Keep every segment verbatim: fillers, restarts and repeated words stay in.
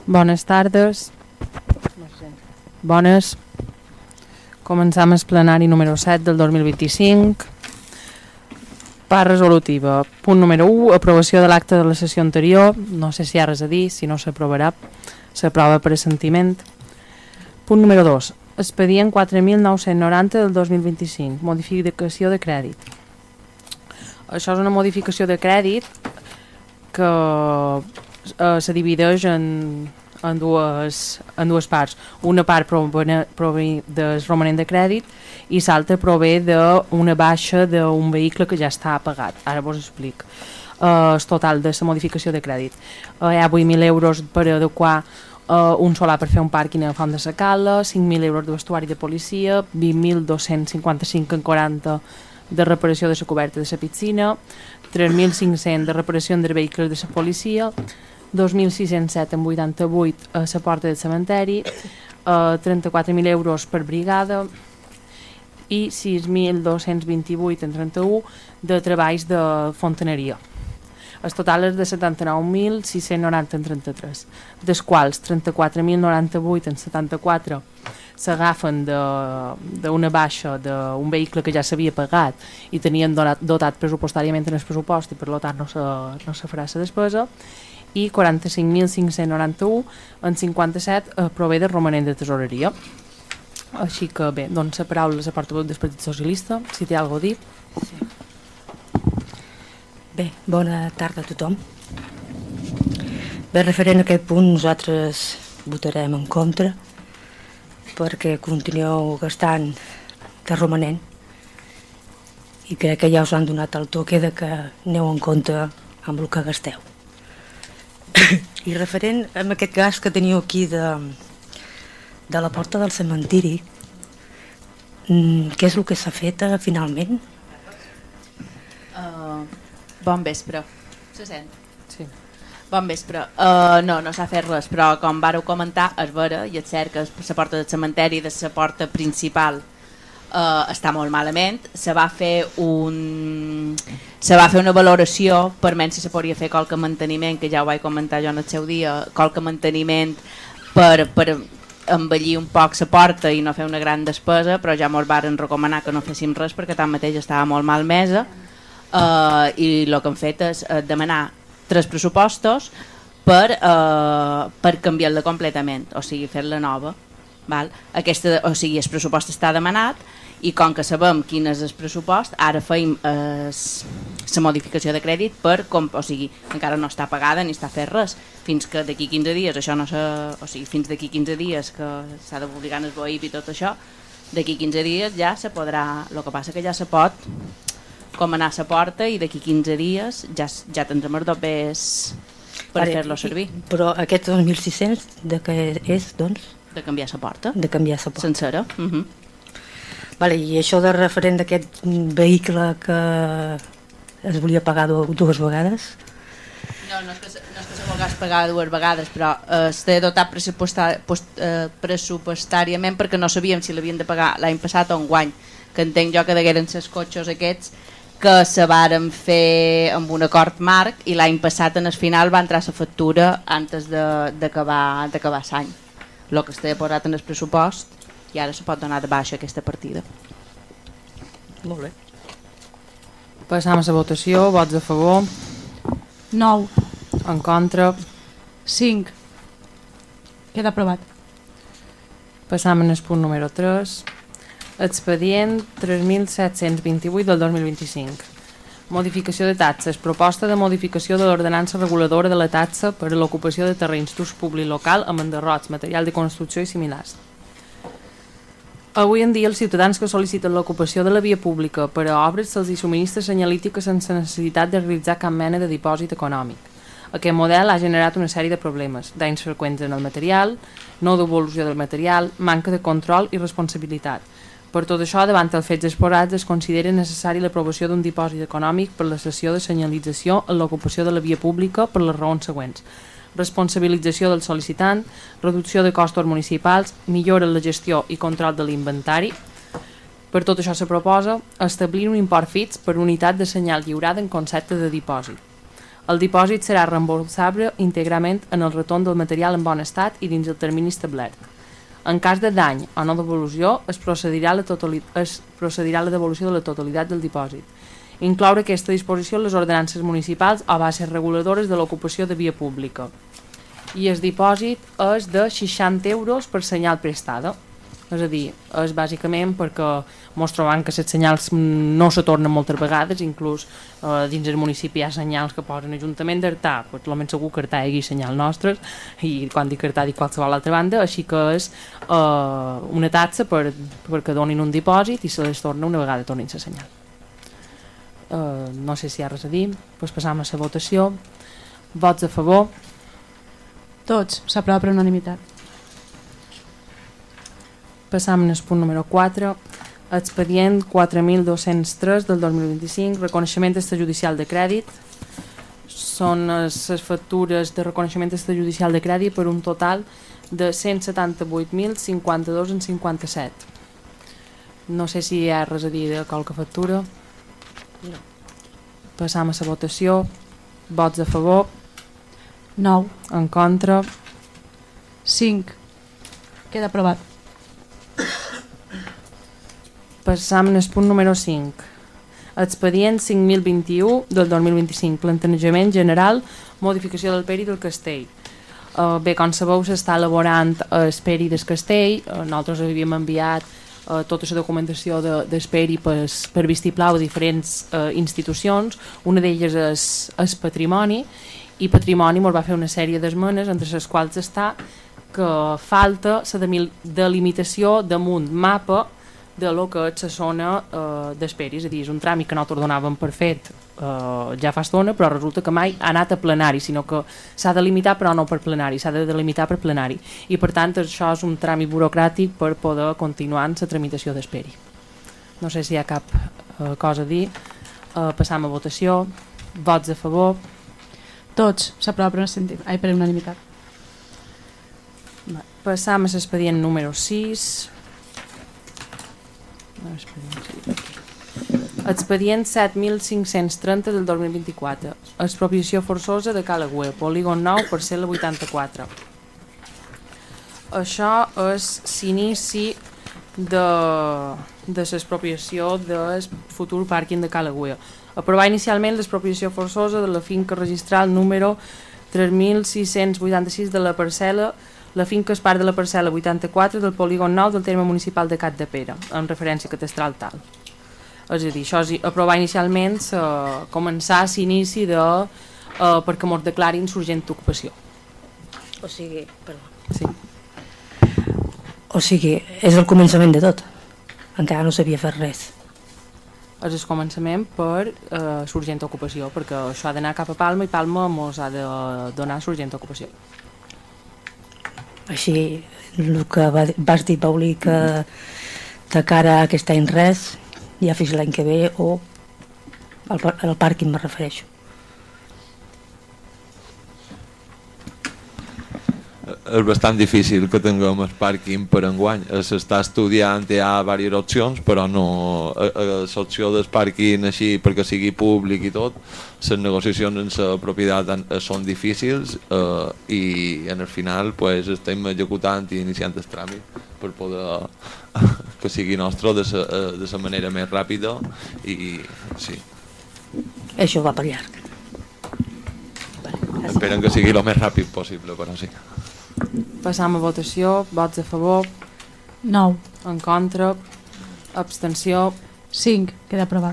Bones tardes. Bones. Començam el plenari número set del dos mil vint-i-cinc. Part resolutiva. Punt número u, aprovació de l'acte de la sessió anterior. No sé si hi ha res a dir, si no s'aprovarà, s'aprova per assentiment. Punt número dos, expedient quatre mil nou-cents noranta del dos mil vint-i-cinc, modificació de crèdit. Això és una modificació de crèdit que eh, se divideix en, en, dues, en dues parts. Una part prové, prové del romanent de crèdit i l'altra prové d'una baixa d'un vehicle que ja està pagat. Ara vos explico. Uh, el total de la modificació de crèdit. Uh, hi ha vuit mil euros per adequar uh, un solar per fer un pàrquing a la Font de la Cala, cinc mil euros de vestuari de policia, vint mil dos-cents cinquanta-cinc en quaranta de reparació de la coberta de la piscina, tres mil cinc-cents de reparació dels vehicles de la policia, dos mil sis-cents set en vuitanta-vuit a la porta del cementeri, uh, trenta-quatre mil euros per brigada i sis mil dos-cents vint-i-vuit en trenta-u de treballs de fontaneria. El total és de setanta-nou mil sis-cents noranta en trenta-tres, dels quals trenta-quatre mil noranta-vuit en setanta-quatre s'agafen d'una baixa d'un vehicle que ja s'havia pagat i tenien donat, dotat pressupostàriament en el pressupost i per tant no se, no se farà la despesa, i quaranta-cinc mil cinc-cents noranta-u en cinquanta-set eh, prové de romanent de tesoreria. Així que bé, doncs la paraula la portaveu del Partit Socialista, si té alguna cosa a dir. Sí. Bé, bona tarda a tothom. Bé, referent a aquest punt nosaltres votarem en contra perquè continueu gastant de romanent i crec que ja us han donat el toque de que aneu en compte amb el que gasteu. I referent a aquest gas que teniu aquí de, de la porta del cementiri, què és el que s'ha fet eh, finalment? Uh, bon vespre. Se sent? Sí. Bon vespre. Uh, no, no s'ha fet res, però com vàreu comentar, és vera, i és cert que la porta del cementeri de la porta principal uh, està molt malament. Se va fer un... se va fer una valoració per menys si se podria fer qualque manteniment, que ja ho vaig comentar jo en el seu dia, qualque manteniment per, per embellir un poc la porta i no fer una gran despesa, però ja mos varen recomanar que no féssim res perquè tanmateix estava molt malmesa, uh, i el que hem fet és uh, demanar tres pressupostos per, eh, per canviar-la completament, o sigui, fer-la nova. Val? Aquesta, o sigui, el pressupost està demanat i com que sabem quin és el pressupost, ara feim la eh, modificació de crèdit per, com, o sigui, encara no està pagada ni està fet res, fins que d'aquí quinze dies, això no se, o sigui, fins d'aquí quinze dies que s'ha de publicar en el B O I P i tot això, d'aquí quinze dies ja se podrà, el que passa que ja se pot com anar a la porta i d'aquí quinze dies ja, ja tindrem els dobbers per vale, fer-lo servir. Però aquest dos mil sis-cents de què és, doncs? De canviar la porta. De canviar la porta. Sencera. Uh -huh. Vale, i això de referent d'aquest vehicle que es volia pagar dues vegades? No, no és que, no és que se volgués pagar dues vegades, però eh, es té dotat pressupostari, eh, pressupostàriament perquè no sabíem si l'havien de pagar l'any passat o enguany, que entenc jo que degueren els cotxes aquests que se varen fer amb un acord marc i l'any passat en el final va entrar la factura antes d'acabar l'any. El que estava posat en el pressupost i ara se pot donar de baixa aquesta partida. Molt bé. Passam a la votació. Vots a favor? nou. En contra? cinc. Queda aprovat. Passam al punt número tres. Expedient tres mil set-cents vint-i-vuit del dos mil vint-i-cinc. Modificació de taxes. Proposta de modificació de l'ordenança reguladora de la taxa per a l'ocupació de terrenys d'ús públic local amb enderrocs, material de construcció i similars. Avui en dia els ciutadans que sol·liciten l'ocupació de la via pública per a obres se'ls hi subministra senyalítica sense necessitat de realitzar cap mena de dipòsit econòmic. Aquest model ha generat una sèrie de problemes, danys freqüents en el material, no devolució del material, manca de control i responsabilitat. Per tot això, davant els fets exposats, es considera necessari l'aprovació d'un dipòsit econòmic per la cessió de senyalització en l'ocupació de la via pública per les raons següents: responsabilització del sol·licitant, reducció de costos municipals, millora en la gestió i control de l'inventari. Per tot això se proposa establir un import fix per unitat de senyal lliurada en concepte de dipòsit. El dipòsit serà reembolsable íntegrament en el retorn del material en bon estat i dins el termini establert. En cas de dany o no devolució, es procedirà a la, es procedirà a la devolució de la totalitat del dipòsit. Incloure aquesta disposició en les ordenances municipals o bases reguladores de l'ocupació de via pública. I el dipòsit és de seixanta euros per senyal prestada. És a dir, és bàsicament perquè ens trobem que les senyals no se tornen moltes vegades, inclús eh, dins del municipi hi ha senyals que posen Ajuntament d'Artà, pues, el més segur que Artà hi hagi senyal nostres, i quan dic Artà dic qualsevol altra banda, així que és eh, una taxa per, perquè donin un dipòsit i se les torna una vegada tornin la senyal. Eh, no sé si hi ha res a dir, pues passam a la votació. Vots a favor? Tots. S'aprova per unanimitat. Passam al punt número quatre, expedient quatre mil dos-cents tres del dos mil vint-i-cinc, reconeixement extrajudicial de crèdit. Són les factures de reconeixement extrajudicial de crèdit per un total de cent setanta-vuit mil cinquanta-dos coma cinquanta-set. No sé si hi ha res a dir de qualque factura. No. Passam a la votació. Vots a favor? nou. En contra? cinc. Queda aprovat. Passam al punt número cinc. Expedient cinc mil vint-i-u del dos mil vint-i-cinc, plantejament general, modificació del Peri del Castell. Uh, bé, com sabeu, s'està elaborant el Peri del Castell. Uh, nosaltres havíem enviat uh, tota la documentació de, del Peri per, per vistiplau a diferents uh, institucions. Una d'elles és, és Patrimoni, i Patrimoni ens va fer una sèrie d'esmenes, entre les quals està que falta la delimitació damunt mapa de lo que és la zona eh, d'esperi, és a dir, és un tràmit que nosaltres donàvem per fet eh, ja fa estona, però resulta que mai ha anat a plenari, sinó que s'ha de limitar però no per plenari, s'ha de delimitar per plenari, i per tant això és un tràmit burocràtic per poder continuar en la tramitació d'esperi. No sé si hi ha cap eh, cosa a dir. Eh, passam a votació. Vots a favor? Tots. S'aprova per, Ai, per unanimitat. Passam a l'expedient número sis. Expedient set mil cinc-cents trenta del dos mil vint-i-quatre. Expropiació forçosa de Cala Güell, polígon nou, parcel·la vuitanta-quatre. Això és l'inici de, de l'expropiació del futur pàrquing de Cala Güell. Aprovar inicialment l'expropiació forçosa de la finca registral número tres mil sis-cents vuitanta-sis de la parcel·la. La finca és part de la parcel·la vuitanta-quatre del polígon nou del terme municipal de Capdepera, en referència catastral tal. És a dir, això és aprovar inicialment uh, començar l'inici de uh, perquè ens declarin urgent d'ocupació. O sigui, perdó. Sí. O sigui, és el començament de tot. Encara no s'havia fet res. És el començament per uh, l'urgent d'ocupació, perquè això ha d'anar cap a Palma i Palma ens ha de donar l'urgent d'ocupació. Així, el que va, vas dir, Paulí, que de cara a aquest any res, ja fins l'any que ve, o al, al pàrquing me refereixo. És bastant difícil que tinguem el pàrquing per enguany. S'està estudiant, hi ha diverses opcions, però no l'opció del pàrquing així perquè sigui públic i tot, les negociacions en la propietat són difícils eh, i en el final pues, estem executant i iniciant el tràmit per poder que sigui nostre de la manera més ràpida i sí. Això va per llarg. Esperen que sigui el més ràpid possible, però sí. Passam a votació. Vots a favor? nou. En contra? Abstenció? cinc. Queda aprovat.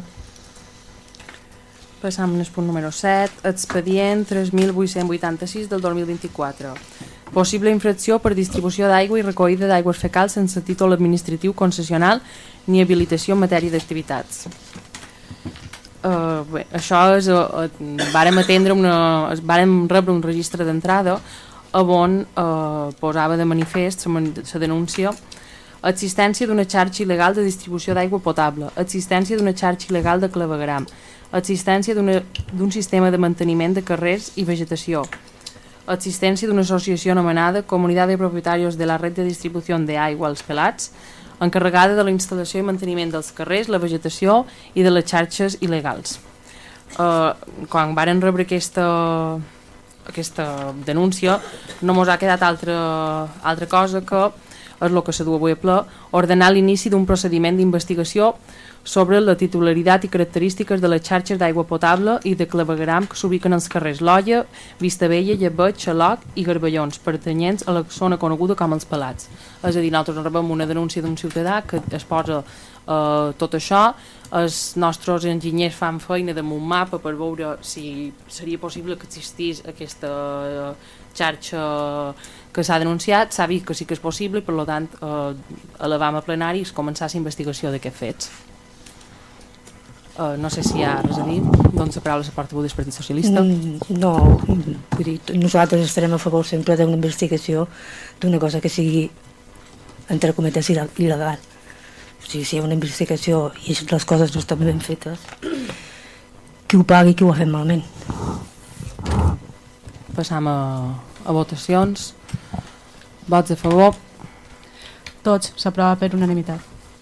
Passam al punt número set. Expedient tres mil vuit-cents vuitanta-sis del dos mil vint-i-quatre. Possible infracció per distribució d'aigua i recollida d'aigües fecals sense títol administratiu concessional ni habilitació en matèria d'activitats. Uh, bé, això és, uh, vàrem atendre una, vàrem rebre un registre d'entrada on uh, posava de manifest la denúncia existència d'una xarxa il·legal de distribució d'aigua potable, existència d'una xarxa il·legal de clavegram, existència d'un sistema de manteniment de carrers i vegetació, existència d'una associació anomenada Comunitat de Propietarios de la Red de Distribució de Aigua als Pelats, encarregada de la instal·lació i manteniment dels carrers, la vegetació i de les xarxes il·legals. eh, quan varen rebre aquesta, aquesta denúncia no mos ha quedat altra, altra cosa que és el que se du avui a ple, ordenar l'inici d'un procediment d'investigació sobre la titularitat i característiques de les xarxes d'aigua potable i de clavegueram que s'ubiquen als carrers Loia, Vistabella, Llebeig, Xaloc i Garballons, pertanyents a la zona coneguda com els Pelats. És a dir, nosaltres rebem una denúncia d'un ciutadà que es posa eh, tot això, els nostres enginyers fan feina damunt un mapa per veure si seria possible que existís aquesta eh, xarxa que s'ha denunciat, s'ha vist que sí que és possible i per tant eh, elevam a plenari i començar la investigació d'aquests fets. Uh, no sé si hi ha res a dir, doncs la paraula la porta del Partit Socialista. Mm, no, vull dir, nosaltres estarem a favor sempre d'una investigació d'una cosa que sigui entre cometes il·legal. O sigui, si hi ha una investigació i les coses no estan ben fetes, qui ho pagui i qui ho ha fet malament. Passam a, a votacions. Vots a favor. Tots, s'aprova per unanimitat.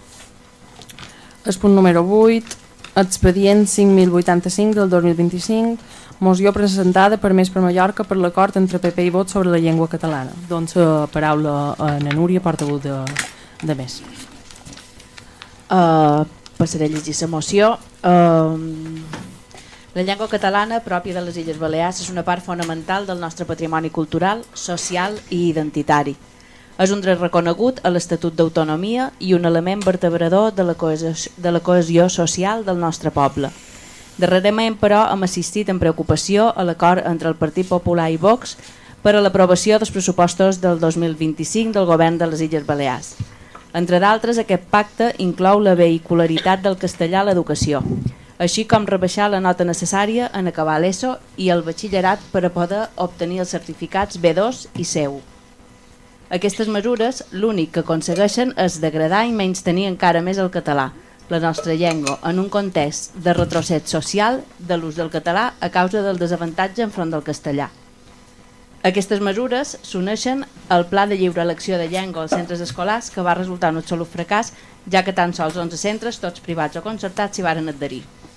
El punt número vuit, expedient cinc mil vuitanta-cinc del dos mil vint-i-cinc, moció presentada per Més per Mallorca per l'acord entre P P i Vox sobre la llengua catalana. Doncs la paraula a na Núria, portaveu de, de Més. Uh, passaré a llegir la moció. Uh, la llengua catalana, pròpia de les Illes Balears, és una part fonamental del nostre patrimoni cultural, social i identitari. És un dret reconegut a l'Estatut d'Autonomia i un element vertebrador de la, cohesió, de la cohesió social del nostre poble. Darrerament, però, hem assistit amb preocupació a l'acord entre el Partit Popular i Vox per a l'aprovació dels pressupostos del dos mil vint-i-cinc del Govern de les Illes Balears. Entre d'altres, aquest pacte inclou la vehicularitat del castellà a l'educació, així com rebaixar la nota necessària en acabar l'ESO i el batxillerat per a poder obtenir els certificats B dos i C u. Aquestes mesures l'únic que aconsegueixen és degradar i menystenir encara més el català, la nostra llengua, en un context de retrocés social de l'ús del català a causa del desavantatge enfront del castellà. Aquestes mesures s'uneixen al Pla de lliure elecció de llengua als centres escolars, que va resultar un absolut fracàs, ja que tan sols onze centres, tots privats o concertats, s'hi varen adherir.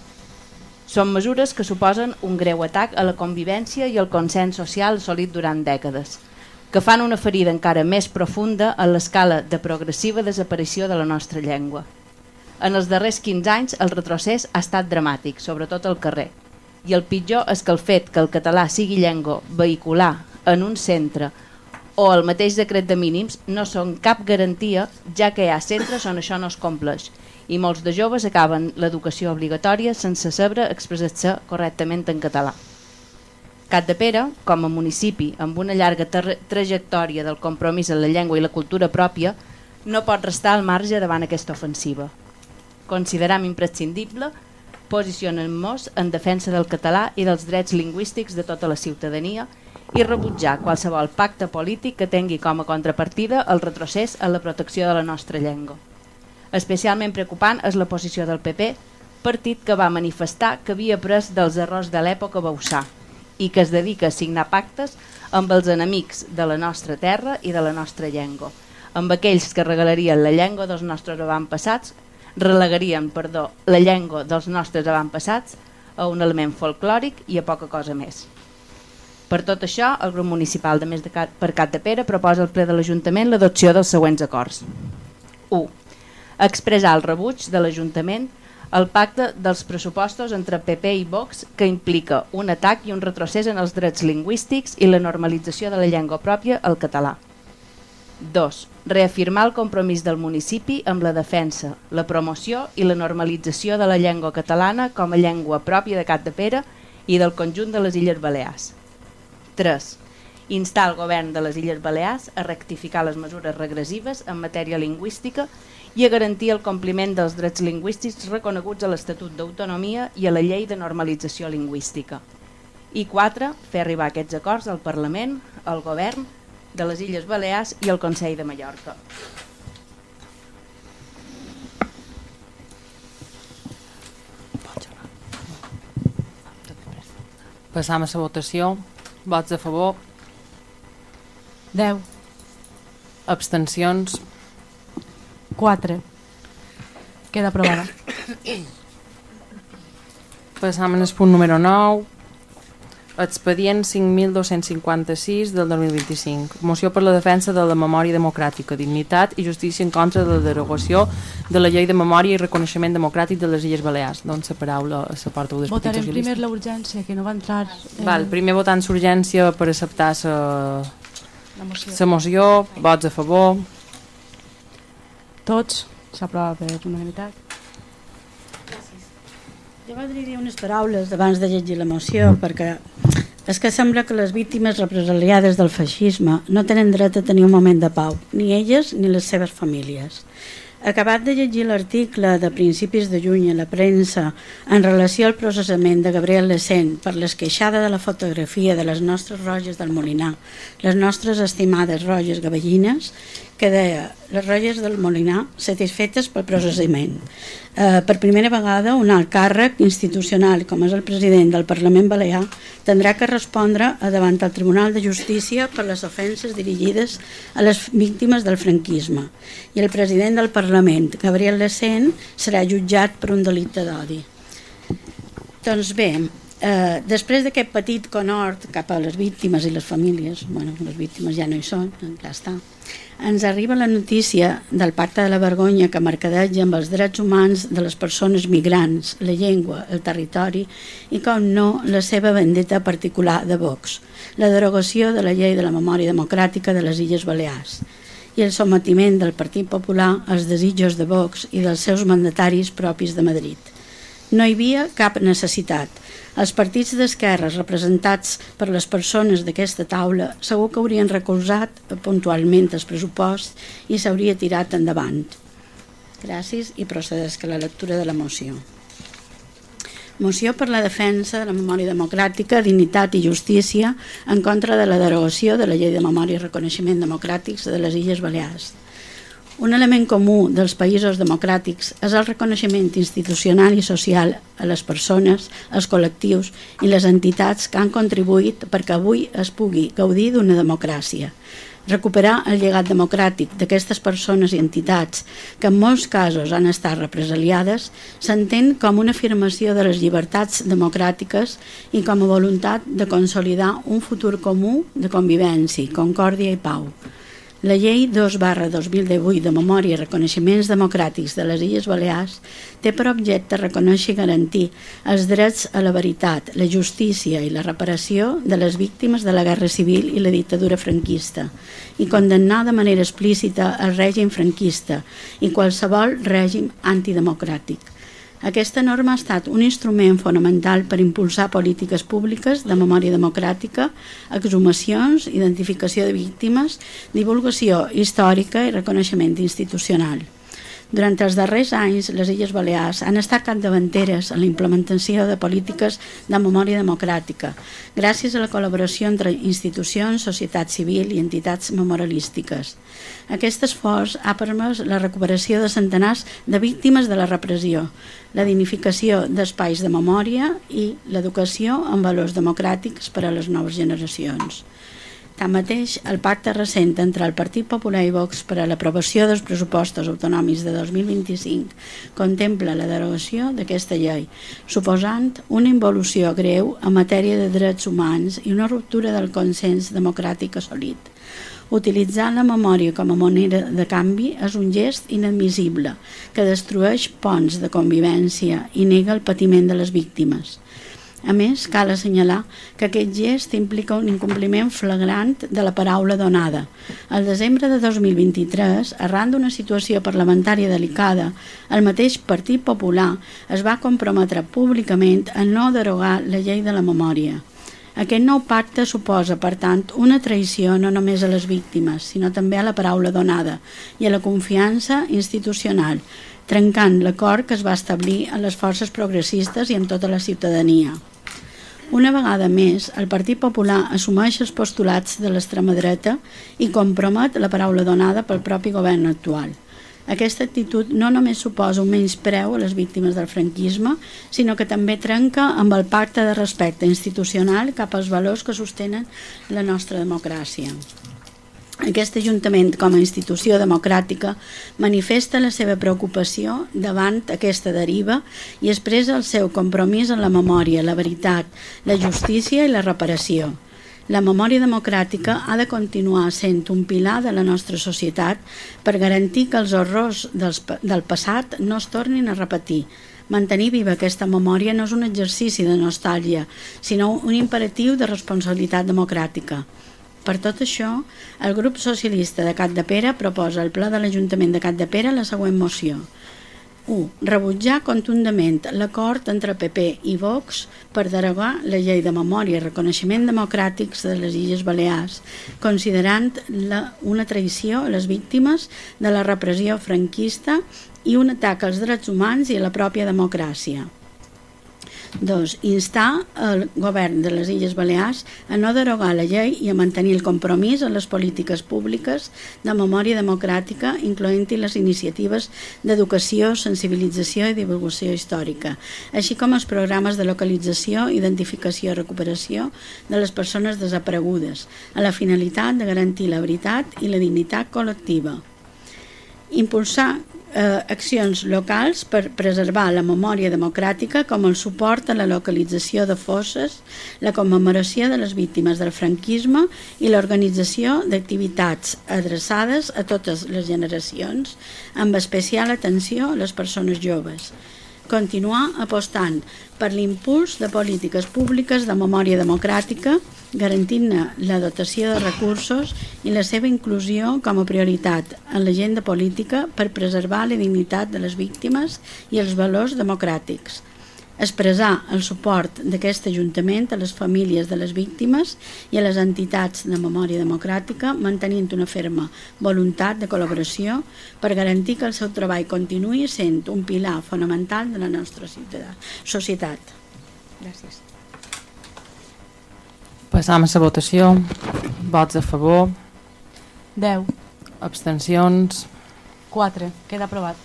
Són mesures que suposen un greu atac a la convivència i al consens social assolit durant dècades, que fan una ferida encara més profunda a l'escala de progressiva desaparició de la nostra llengua. En els darrers quinze anys el retrocés ha estat dramàtic, sobretot al carrer, i el pitjor és que el fet que el català sigui llengua vehicular en un centre o el mateix decret de mínims no són cap garantia, ja que hi ha centres on això no es compleix i molts de joves acaben l'educació obligatòria sense saber expressar-se correctament en català. Capdepera, com a municipi amb una llarga tra trajectòria del compromís en la llengua i la cultura pròpia, no pot restar al marge davant aquesta ofensiva. Consideram imprescindible posicionar-nos en defensa del català i dels drets lingüístics de tota la ciutadania i rebutjar qualsevol pacte polític que tingui com a contrapartida el retrocés en la protecció de la nostra llengua. Especialment preocupant és la posició del P P, partit que va manifestar que havia après dels errors de l'època Bausà i que es dedica a signar pactes amb els enemics de la nostra terra i de la nostra llengua, amb aquells que regalarien la llengua dels nostres avantpassats, relegarien, perdó, la llengua dels nostres avantpassats a un element folclòric i a poca cosa més. Per tot això, el grup municipal de Més de Cat, per Capdepera proposa al ple de l'Ajuntament l'adopció dels següents acords. u. Expressar el rebuig de l'Ajuntament el pacte dels pressupostos entre P P i Vox, que implica un atac i un retrocés en els drets lingüístics i la normalització de la llengua pròpia, el català. dos. Reafirmar el compromís del municipi amb la defensa, la promoció i la normalització de la llengua catalana com a llengua pròpia de Capdepera i del conjunt de les Illes Balears. tres. Instar el govern de les Illes Balears a rectificar les mesures regressives en matèria lingüística i a garantir el compliment dels drets lingüístics reconeguts a l'Estatut d'Autonomia i a la Llei de Normalització Lingüística. I quatre. Fer arribar aquests acords al Parlament, al Govern de les Illes Balears i al Consell de Mallorca. Passam a la votació. Vots a favor. deu. Abstencions. quatre. Queda aprovada. Passam al punt número nou, expedient cinc mil dos-cents cinquanta-sis del dos mil vint-i-cinc. Moció per la defensa de la memòria democràtica, dignitat i justícia en contra de la derogació de la llei de memòria i reconeixement democràtic de les Illes Balears. Doncs la paraula la porta del Partit Votarem Socialista. primer la urgència, que no va entrar... Eh, Val, primer votant l'urgència per acceptar la la moció. la moció, vots a favor. Tots, s'aprova per unanimitat. Jo voldria dir unes paraules abans de llegir la moció, perquè és que sembla que les víctimes represaliades del feixisme no tenen dret a tenir un moment de pau, ni elles ni les seves famílies. Acabat de llegir l'article de principis de juny a la premsa en relació al processament de Gabriel Lecén per l'esqueixada de la fotografia de les nostres roges del Molinar, les nostres estimades roges gavellines, que deia les roges del Molinar satisfetes pel processament. Eh, per primera vegada un alt càrrec institucional com és el president del Parlament Balear tindrà que respondre a davant el Tribunal de Justícia per les ofenses dirigides a les víctimes del franquisme i el president del Parlament, Gabriel Lecén, serà jutjat per un delicte d'odi. Doncs bé, eh, després d'aquest petit conhort cap a les víctimes i les famílies, bueno, les víctimes ja no hi són, ja està, ens arriba la notícia del Pacte de la Vergonya que mercadeja amb els drets humans de les persones migrants, la llengua, el territori i, com no, la seva vendetta particular de Vox, la derogació de la llei de la memòria democràtica de les Illes Balears i el sometiment del Partit Popular als desitjos de Vox i dels seus mandataris propis de Madrid. No hi havia cap necessitat. Els partits d'esquerres representats per les persones d'aquesta taula segur que haurien recolzat puntualment el pressupost i s'hauria tirat endavant. Gràcies i procedesc a la lectura de la moció. Moció per la defensa de la memòria democràtica, dignitat i justícia en contra de la derogació de la llei de memòria i reconeixement democràtics de les Illes Balears. Un element comú dels països democràtics és el reconeixement institucional i social a les persones, als col·lectius i les entitats que han contribuït perquè avui es pugui gaudir d'una democràcia. Recuperar el llegat democràtic d'aquestes persones i entitats que en molts casos han estat represaliades s'entén com una afirmació de les llibertats democràtiques i com a voluntat de consolidar un futur comú de convivència, concòrdia i pau. La llei dos barra dos mil divuit de Memòria i Reconeixements Democràtics de les Illes Balears té per objecte reconèixer i garantir els drets a la veritat, la justícia i la reparació de les víctimes de la Guerra Civil i la dictadura franquista i condemnar de manera explícita el règim franquista i qualsevol règim antidemocràtic. Aquesta norma ha estat un instrument fonamental per impulsar polítiques públiques de memòria democràtica, exhumacions, identificació de víctimes, divulgació històrica i reconeixement institucional. Durant els darrers anys, les Illes Balears han estat capdavanteres en la implementació de polítiques de memòria democràtica, gràcies a la col·laboració entre institucions, societat civil i entitats memorialístiques. Aquest esforç ha permès la recuperació de centenars de víctimes de la repressió, la dignificació d'espais de memòria i l'educació en valors democràtics per a les noves generacions. Tanmateix, el pacte recent entre el Partit Popular i Vox per a l'aprovació dels pressupostos autonòmics de dos mil vint-i-cinc contempla la derogació d'aquesta llei, suposant una involució greu en matèria de drets humans i una ruptura del consens democràtic assolit. Utilitzar la memòria com a moneda de canvi és un gest inadmissible que destrueix ponts de convivència i nega el patiment de les víctimes. A més, cal assenyalar que aquest gest implica un incompliment flagrant de la paraula donada. Al desembre de dos mil vint-i-tres, arran d'una situació parlamentària delicada, el mateix Partit Popular es va comprometre públicament a no derogar la llei de la memòria. Aquest nou pacte suposa, per tant, una traïció no només a les víctimes, sinó també a la paraula donada i a la confiança institucional, trencant l'acord que es va establir a les forces progressistes i en tota la ciutadania. Una vegada més, el Partit Popular assumeix els postulats de l'extrema dreta i compromet la paraula donada pel propi govern actual. Aquesta actitud no només suposa un menyspreu a les víctimes del franquisme, sinó que també trenca amb el pacte de respecte institucional cap als valors que sostenen la nostra democràcia. Aquest Ajuntament, com a institució democràtica, manifesta la seva preocupació davant aquesta deriva i expressa el seu compromís en la memòria, la veritat, la justícia i la reparació. La memòria democràtica ha de continuar sent un pilar de la nostra societat per garantir que els horrors dels, del passat no es tornin a repetir. Mantenir viva aquesta memòria no és un exercici de nostàlgia, sinó un imperatiu de responsabilitat democràtica. Per tot això, el grup socialista de Capdepera proposa al ple de l'Ajuntament de Capdepera la següent moció. u. Rebutjar contundament l'acord entre P P i Vox per derogar la llei de memòria i reconeixement democràtics de les Illes Balears, considerant la, una traïció a les víctimes de la repressió franquista i un atac als drets humans i a la pròpia democràcia. dos. Instar el govern de les Illes Balears a no derogar la llei i a mantenir el compromís en les polítiques públiques de memòria democràtica, incloent-hi les iniciatives d'educació, sensibilització i divulgació històrica, així com els programes de localització, identificació i recuperació de les persones desaparegudes, a la finalitat de garantir la veritat i la dignitat col·lectiva. Impulsar Eh, accions locals per preservar la memòria democràtica, com el suport a la localització de fosses, la commemoració de les víctimes del franquisme i l'organització d'activitats adreçades a totes les generacions, amb especial atenció a les persones joves. Continuar apostant per l'impuls de polítiques públiques de memòria democràtica, garantint-ne la dotació de recursos i la seva inclusió com a prioritat en l'agenda política per preservar la dignitat de les víctimes i els valors democràtics. Expressar el suport d'aquest Ajuntament a les famílies de les víctimes i a les entitats de memòria democràtica, mantenint una ferma voluntat de col·laboració per garantir que el seu treball continuï sent un pilar fonamental de la nostra societat. Gràcies. Passam a la votació. Vots a favor. deu. Abstencions. quatre. Queda aprovat.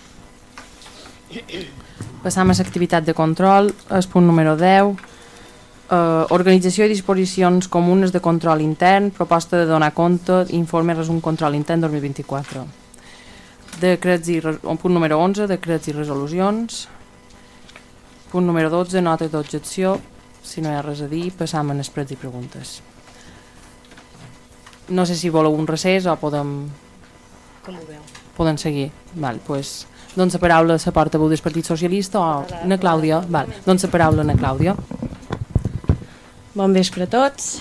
Passam a l'activitat de control. El punt número deu. Uh, organització i disposicions comunes de control intern. Proposta de donar compte. Informe resum control intern dos mil vint-i-quatre. Decrets i, punt número onze. Decrets i resolucions. Punt número dotze. Nota d'objecció. Si no hi ha res a dir, passam a les prets i preguntes. No sé si voleu un recés o podem... Com ho veu? Podem seguir. Val, pues, doncs la paraula la portaveu del Partit Socialista o na Clàudia? Val, doncs la paraula na Clàudia. Bon vespre a tots.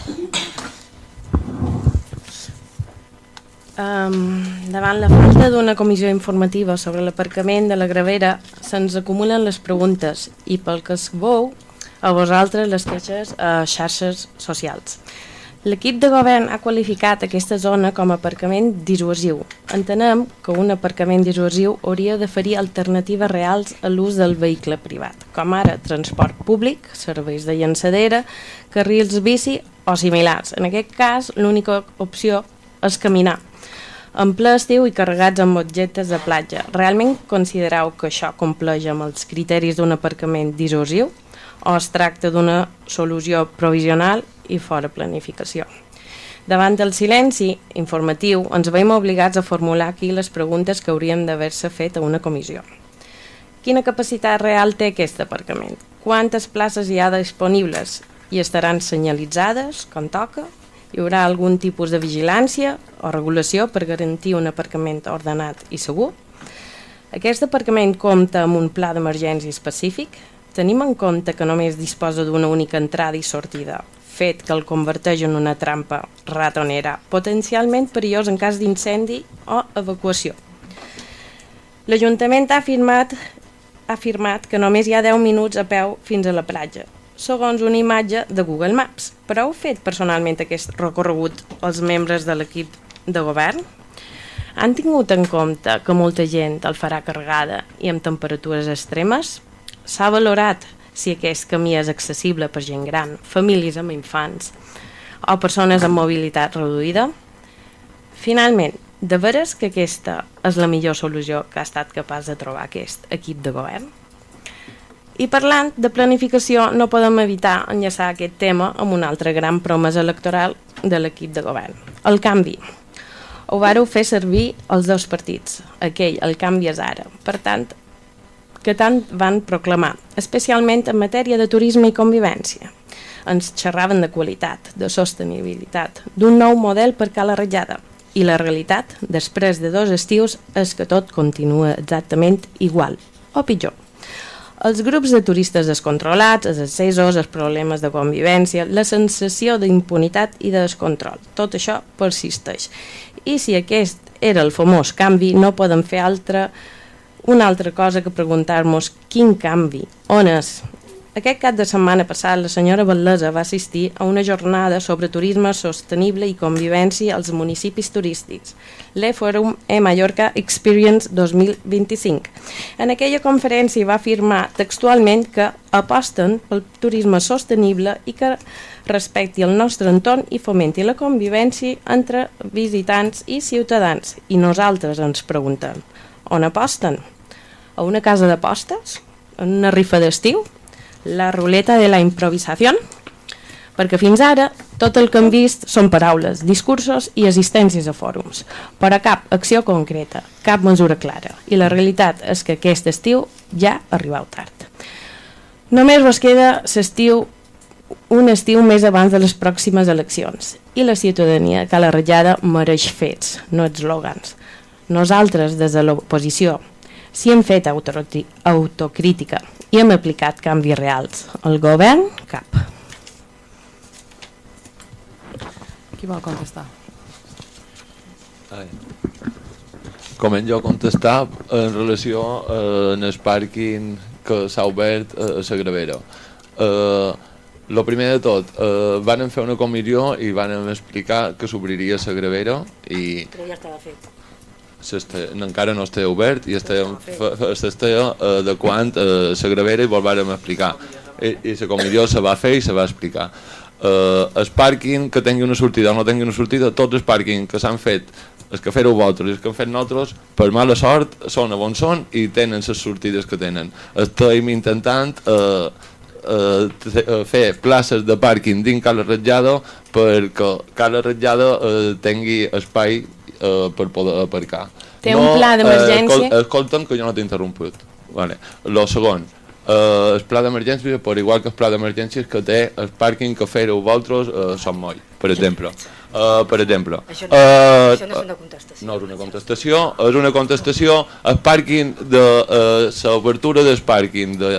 Um, davant la falta d'una comissió informativa sobre l'aparcament de la Gravera se'ns acumulen les preguntes i pel que es veu a vosaltres les queixes a xarxes socials. L'equip de govern ha qualificat aquesta zona com a aparcament dissuasiu. Entenem que un aparcament dissuasiu hauria d'oferir alternatives reals a l'ús del vehicle privat, com ara transport públic, serveis de llançadera, carrils bici o similars. En aquest cas, l'única opció és caminar, en ple estiu i carregats amb objectes de platja. Realment considereu que això compleix amb els criteris d'un aparcament dissuasiu o es tracta d'una solució provisional i fora planificació? Davant del silenci informatiu ens veiem obligats a formular aquí les preguntes que haurien d'haver-se fet a una comissió. Quina capacitat real té aquest aparcament? Quantes places hi ha disponibles? I estaran senyalitzades, com toca? Hi haurà algun tipus de vigilància o regulació per garantir un aparcament ordenat i segur? Aquest aparcament compta amb un pla d'emergència específic? Tenim en compte que només disposa d'una única entrada i sortida, fet que el converteix en una trampa ratonera, potencialment perillós en cas d'incendi o evacuació. L'Ajuntament ha afirmat, ha afirmat que només hi ha deu minuts a peu fins a la platja, segons una imatge de Google Maps. Però heu fet personalment aquest recorregut els membres de l'equip de govern? Han tingut en compte que molta gent el farà carregada i amb temperatures extremes? S'ha valorat si aquest camí és accessible per gent gran, famílies amb infants o persones amb mobilitat reduïda? Finalment, de veres que aquesta és la millor solució que ha estat capaç de trobar aquest equip de govern? I parlant de planificació, no podem evitar enllaçar aquest tema amb una altra gran promesa electoral de l'equip de govern, el canvi. ho vareu fer servir els dos partits, aquell, el canvi és ara. Per tant, que tant van proclamar, especialment en matèria de turisme i convivència. Ens xerraven de qualitat, de sostenibilitat, d'un nou model per Cala Ratjada. I la realitat, després de dos estius, és que tot continua exactament igual, o pitjor. Els grups de turistes descontrolats, els accessos, els problemes de convivència, la sensació d'impunitat i de descontrol, tot això persisteix. I si aquest era el famós canvi, no podem fer altra, una altra cosa que preguntar-nos quin canvi, on és? Aquest cap de setmana passat la senyora Batllessa va assistir a una jornada sobre turisme sostenible i convivència als municipis turístics, l'E-Forum e Mallorca Experience dos mil vint-i-cinc. En aquella conferència va afirmar textualment que aposten pel turisme sostenible i que respecti el nostre entorn i fomenti la convivència entre visitants i ciutadans. I nosaltres ens preguntem, on aposten? A una casa d'apostes? En una rifa d'estiu? La ruleta de la improvisació? Perquè fins ara tot el que hem vist són paraules, discursos i assistències a fòrums, però cap acció concreta, cap mesura clara, i la realitat és que aquest estiu ja arribeu tard. Només vos queda l'estiu, un estiu més abans de les pròximes eleccions, i la ciutadania que a la ratllada mereix fets, no eslògans. Nosaltres, des de l'oposició, si hem fet autocrítica i hem aplicat canvis reals. El govern, cap. Qui vol contestar? Ai. Començo jo a contestar en relació eh, en el pàrquing que s'ha obert a la Gravera. Eh, lo primer de tot, eh, van fer una comissió i van explicar que s'obriria la Gravera i... Però ja estava fet. Este, encara no està obert i s'està adequant a la Gravera i vol vàrem explicar i, i la comissió se va fer i se va explicar. Uh, el pàrquing que tingui una sortida o no tingui una sortida, tots els pàrquings que s'han fet, els que feu vosaltres i els que hem fet nosaltres, per mala sort són a on són i tenen les sortides que tenen. Estem intentant uh, uh, fer places de pàrquing dins Cala Ratjada perquè Cala Ratjada uh, tingui espai Uh, per poder aparcar. Té no, un pla d'emergència? Uh, escolta'm que jo no t'he interromput. Vale. Lo segon, uh, el pla d'emergència, per igual que el pla d'emergència que té el pàrquing que feu vosaltres a uh, Sant Moll, per exemple. Uh, per exemple. Això no, uh, això no és una contestació. No és una contestació, és una contestació el pàrquing de uh, l'obertura del pàrquing de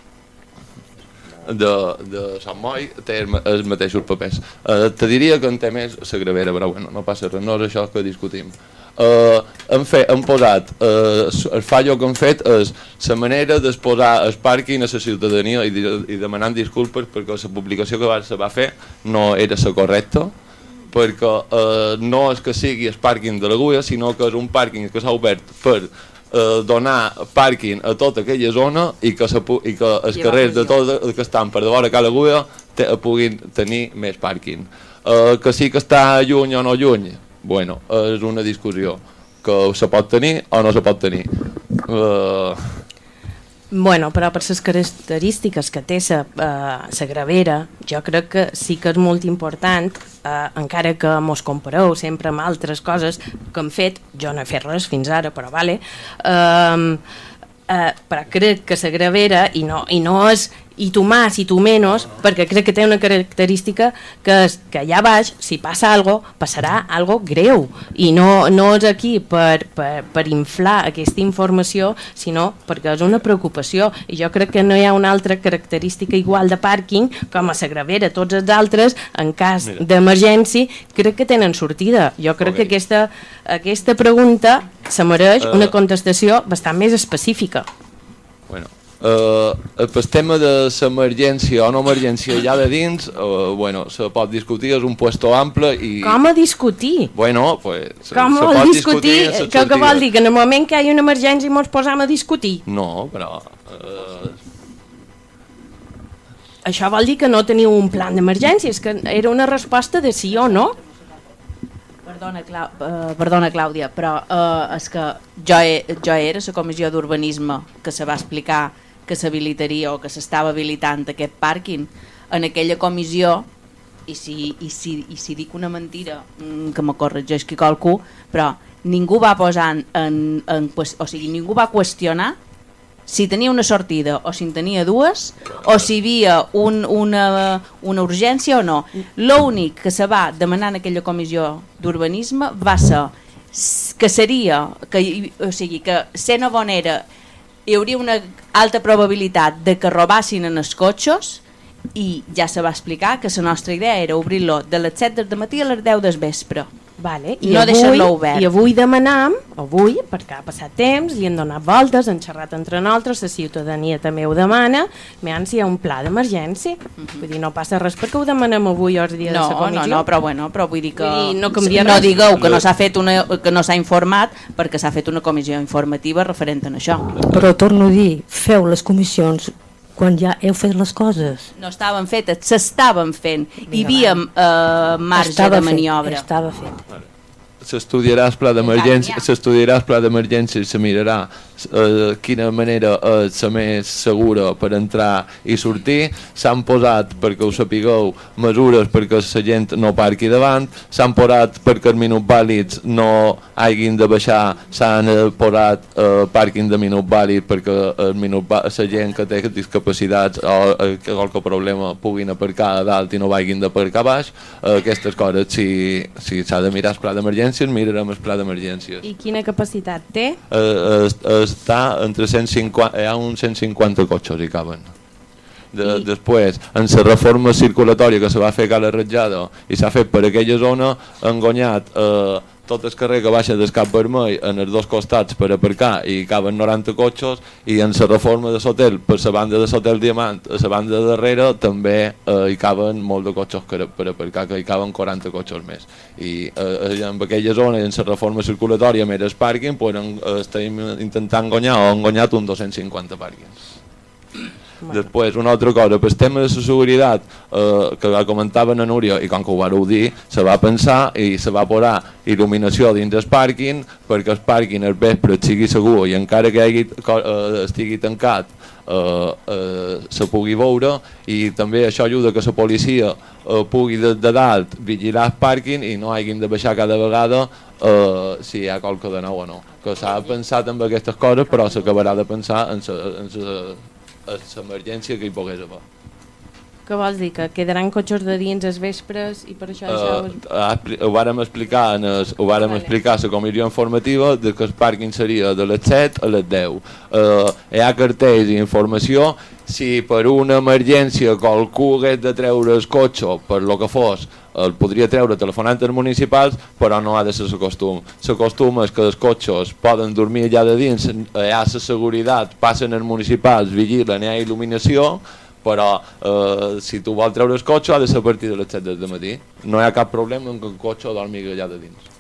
de, de Sant Moll té els mateixos papers. Uh, te diria que en té més la Gravera, però bueno, no passa res, no és això que discutim. Uh, hem, fet, hem posat, uh, el fallo que hem fet és la manera d'exposar el pàrquing a la ciutadania i, i demanant disculpes perquè la publicació que va, se va fer no era la correcta, perquè uh, no és que sigui el pàrquing de l'Agulla, sinó que és un pàrquing que s'ha obert per Uh, donar pàrquing a tota aquella zona i que, se, i que els I carrers de tot el que estan per davant a Cala Agulla te, puguin tenir més pàrquing. Uh, que sí que està lluny o no lluny, bueno, és una discussió que se pot tenir o no se pot tenir. Uh... Bueno, però per les característiques que té la uh, Gravera, jo crec que sí que és molt important, uh, encara que mos compareu sempre amb altres coses que hem fet, jo no he fet res fins ara, però vale, uh, uh, però crec que la Gravera, i no, i no és i tu más i tu menos, perquè crec que té una característica que és que allà baix, si passa algo, passarà algo greu, i no, no és aquí per, per, per inflar aquesta informació, sinó perquè és una preocupació, i jo crec que no hi ha una altra característica igual de pàrquing com a la Gravera. Tots els altres, en cas d'emergència, crec que tenen sortida. Jo crec okay. que aquesta, aquesta pregunta se mereix uh, una contestació bastant més específica. Bueno, Uh, el tema de l'emergència o no emergència allà de dins, uh, bueno, se pot discutir, és un puesto ample i... Com a discutir? Bueno, pues, se, Com se vol pot discutir? discutir que, que vol dir? Que en el moment que hi ha una emergència ens posam a discutir? No, però... Uh... Això vol dir que no teniu un plan d'emergència, és que era una resposta de sí o no? Perdona, Clau, uh, perdona Clàudia, però uh, és que jo, he, jo era a la comissió d'urbanisme que se va explicar que s'habilitaria o que s'estava habilitant aquest pàrquing. En aquella comissió i si, i si, i si dic una mentira, que me corregeix qui qualcú, però ningú va posar en, en, en, o sigui, ningú va qüestionar si tenia una sortida o si en tenia dues o si hi havia un, una, una urgència o no. L'únic que se va demanar en aquella comissió d'urbanisme va ser que seria, que, o sigui, que sent a Bonera hi hauria una alta probabilitat de que robassin en els cotxes i ja se va explicar que la nostra idea era obrir-lo de les set del matí a les deu del vespre. Vale, i, no avui, obert. I avui demanam, avui, perquè ha passat temps, li han donat voltes, han xerrat entre nosaltres, la ciutadania també ho demana, veiem si hi ha un pla d'emergència. Mm-hmm. Vull dir, no passa res perquè ho demanem avui o els dies no, de la comissió. No, no, però bueno, però vull dir que vull dir, no, canvia no res. digueu que no s'ha fet una, que no s'ha informat perquè s'ha fet una comissió informativa referent a això. Però torno a dir, feu les comissions quan ja heu fet les coses. No estaven fetes, s'estaven fent. Hi havia eh, marge estava de maniobra. Fet, estava fet. S'estudiarà el pla d'emergència, s'estudiarà el pla d'emergència i se mirarà eh, quina manera és la més segura per entrar i sortir. S'han posat, perquè ho sapigueu, mesures perquè la gent no parqui davant, s'han posat perquè els minusvàlids no hagin de baixar, s'han posat eh, pàrquing de minusvàlids perquè la gent que té discapacitats o eh, qualque problema puguin aparcar a dalt i no vagin d'aparcar baix. Eh, aquestes coses, si si s'ha de mirar el pla d'emergència, mirarem el pla d'emergències. I quina capacitat té? Eh, eh, està entre cent cinquanta, hi ha uns cent cinquanta cotxes hi caben. De, I... Després, en la reforma circulatòria que se va fer a Cala Ratjada i s'ha fet per aquella zona, han guanyat eh, tot el carrer que baixa del Cap Vermell en els dos costats per aparcar i hi caben noranta cotxes, i en la reforma de l'hotel, per la banda de l'hotel Diamant, a la banda de darrere també eh, hi caben molt de cotxes per aparcar, que hi caben quaranta cotxes més. I eh, en aquella zona, en la reforma circulatòria més el pàrquing, pues, eh, estem intentant guanyar o han guanyat un dos-cents cinquanta pàrquings. Bueno. Després, una altra cosa, per el tema de la seguretat eh, que comentava la Núria, i com que ho vareu dir, se va pensar i se va posar il·luminació dins del pàrquing perquè el pàrquing al vespre sigui segur i encara que hagi, eh, estigui tancat eh, eh, se pugui veure, i també això ajuda que la policia eh, pugui de, de dalt vigilar el pàrquing i no hagin de baixar cada vegada eh, si hi ha qualque de nou o no. Que s'ha pensat en aquestes coses, però s'acabarà de pensar en la l'emergència que hi pogués haver. Què vols dir? Que quedaran cotxes de dins els vespres i per això... Uh, això... Ho vàrem explicar en el, ho vàrem vale. explicar a la comissió informativa de que el pàrquing seria de les set a les deu. Uh, hi ha cartells i informació. Si per una emergència qualcú hagués de treure el cotxe per lo que fos, el podria treure telefonant als municipals, però no ha de ser el costum. El costum és que els cotxes poden dormir allà de dins, hi ha la seguretat, passen els municipals, vigilen, hi ha il·luminació, però eh, si tu vols treure el cotxe ha de ser a partir de les set del matí. No hi ha cap problema en que el cotxe dormi allà de dins.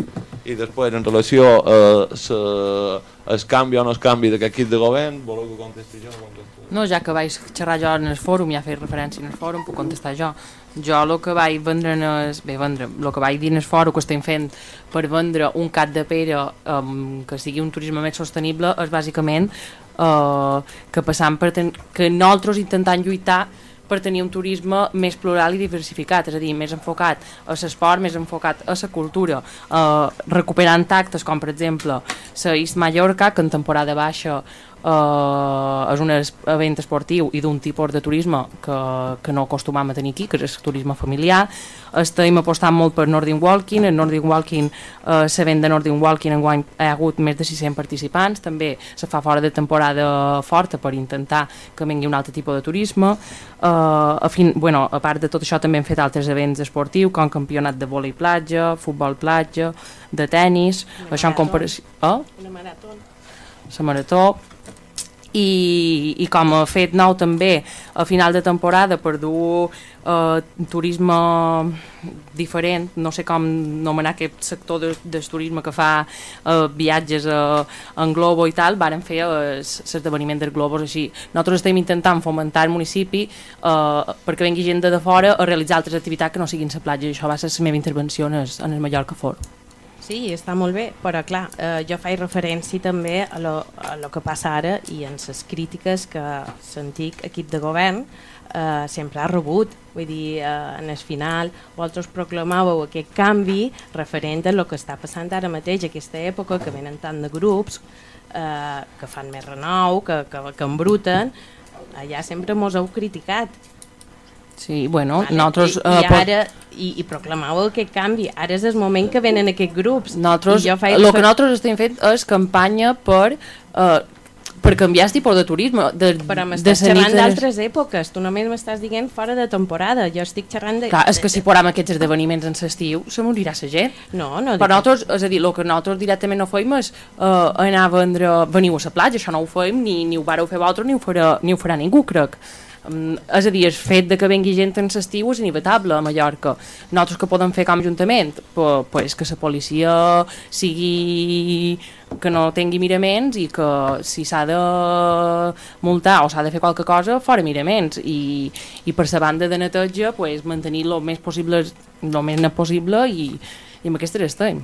I després, en relació a el canvi o no el canvi d'aquest equip de govern, voleu que contesti jo? No, ja que vaig xerrar jo en el fòrum, ja feia referència en el fòrum, puc contestar jo. Jo el que vaig vendre, en el, bé, vendre, el que vaig dir en el fòrum que estem fent per vendre un Cat de Pere um, que sigui un turisme més sostenible és bàsicament uh, que passant per ten que nosaltres intentant lluitar per tenir un turisme més plural i diversificat, és a dir, més enfocat a l'esport, més enfocat a la cultura, eh, recuperant actes com per exemple la East Mallorca, que en temporada baixa eh, és un event esportiu i d'un tipus de turisme que, que no acostumam a tenir aquí, que és el turisme familiar. Estem apostant molt per Nordic Walking. El Nordic Walking, eh, l'event de Nordic Walking enguany hi ha hagut més de sis-cents participants, també se fa fora de temporada forta per intentar que vingui un altre tipus de turisme. Eh, a, fin, bueno, a part de tot això també hem fet altres events esportius com campionat de vòlei platja, futbol platja, de tennis, una això en comparació... Eh? Una marató. La marató. I, i com a fet nou també a final de temporada per dur eh, turisme diferent, no sé com anomenar aquest sector de, del turisme que fa eh, viatges eh, en globo i tal, varen fer l'esdeveniment dels globos així. Nosaltres estem intentant fomentar el municipi eh, perquè vengui gent de, de fora a realitzar altres activitats que no siguin la platja, i això va ser la meva intervenció en el, en el Mallorca Forum. Sí, està molt bé, però clar, eh, jo faig referència també a lo, a lo que passa ara i en les crítiques que l'antic equip de govern eh, sempre ha rebut. Vull dir, eh, en el final vosaltres proclamàveu aquest canvi referent a lo que està passant ara mateix, aquesta època, que venen tant de grups eh, que fan més renou, que, que, que embruten. Allà sempre mos heu criticat. Sí, bueno, Vale, nosaltres... I, eh, i ara i, i proclamàveu aquest canvi. Ara és el moment que venen aquests grups. Nosaltres, I jo faig el refer- que nosaltres estem fent és campanya per, eh, per canviar el tipus de turisme. De, Però de m'estàs la nit xerrant de les- d'altres èpoques. Tu només m'estàs dient fora de temporada. Jo estic xerrant de... Clar, és que si posem aquests esdeveniments en l'estiu, se morirà la gent. No, no. Però nosaltres, és a dir, el que nosaltres directament no fem és uh, anar a vendre, veniu a la platja, això no ho fem, ni, ni ho vareu fer vosaltres, ni ho farà, ni ho farà ningú, crec. Um, és a dir, el fet de que vengui gent en l'estiu és inevitable a Mallorca. Nosaltres que podem fer com a ajuntament? Pues, pues que la policia sigui... que no tingui miraments i que si s'ha de multar o s'ha de fer qualque cosa, fora miraments. I, i per la banda de neteja, pues, mantenir el més possible, el més net possible i, i amb aquestes estem.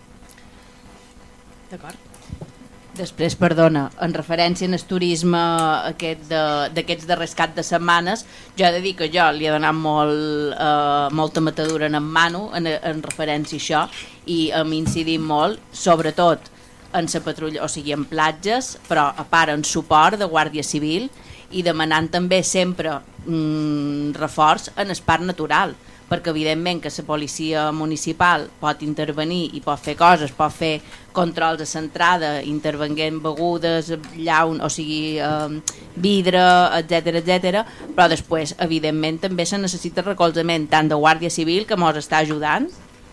D'acord. Després, perdona, en referència al turisme aquest de- d'aquests darrers cap de setmanes, jo he de dir que jo li he donat molt, eh, molta matadura en mano en, en referència a això i hem incidit molt, sobretot en la patrulla, o sigui, en platges, però a part en suport de Guàrdia Civil i demanant també sempre mm, reforç en el parc natural, perquè evidentment que la policia municipal pot intervenir i pot fer coses, pot fer controls a l'entrada, intervenint begudes, llaun, o sigui, eh, vidre, etcètera, etcètera, però després, evidentment, també se necessita recolzament tant de Guàrdia Civil, que ens està ajudant,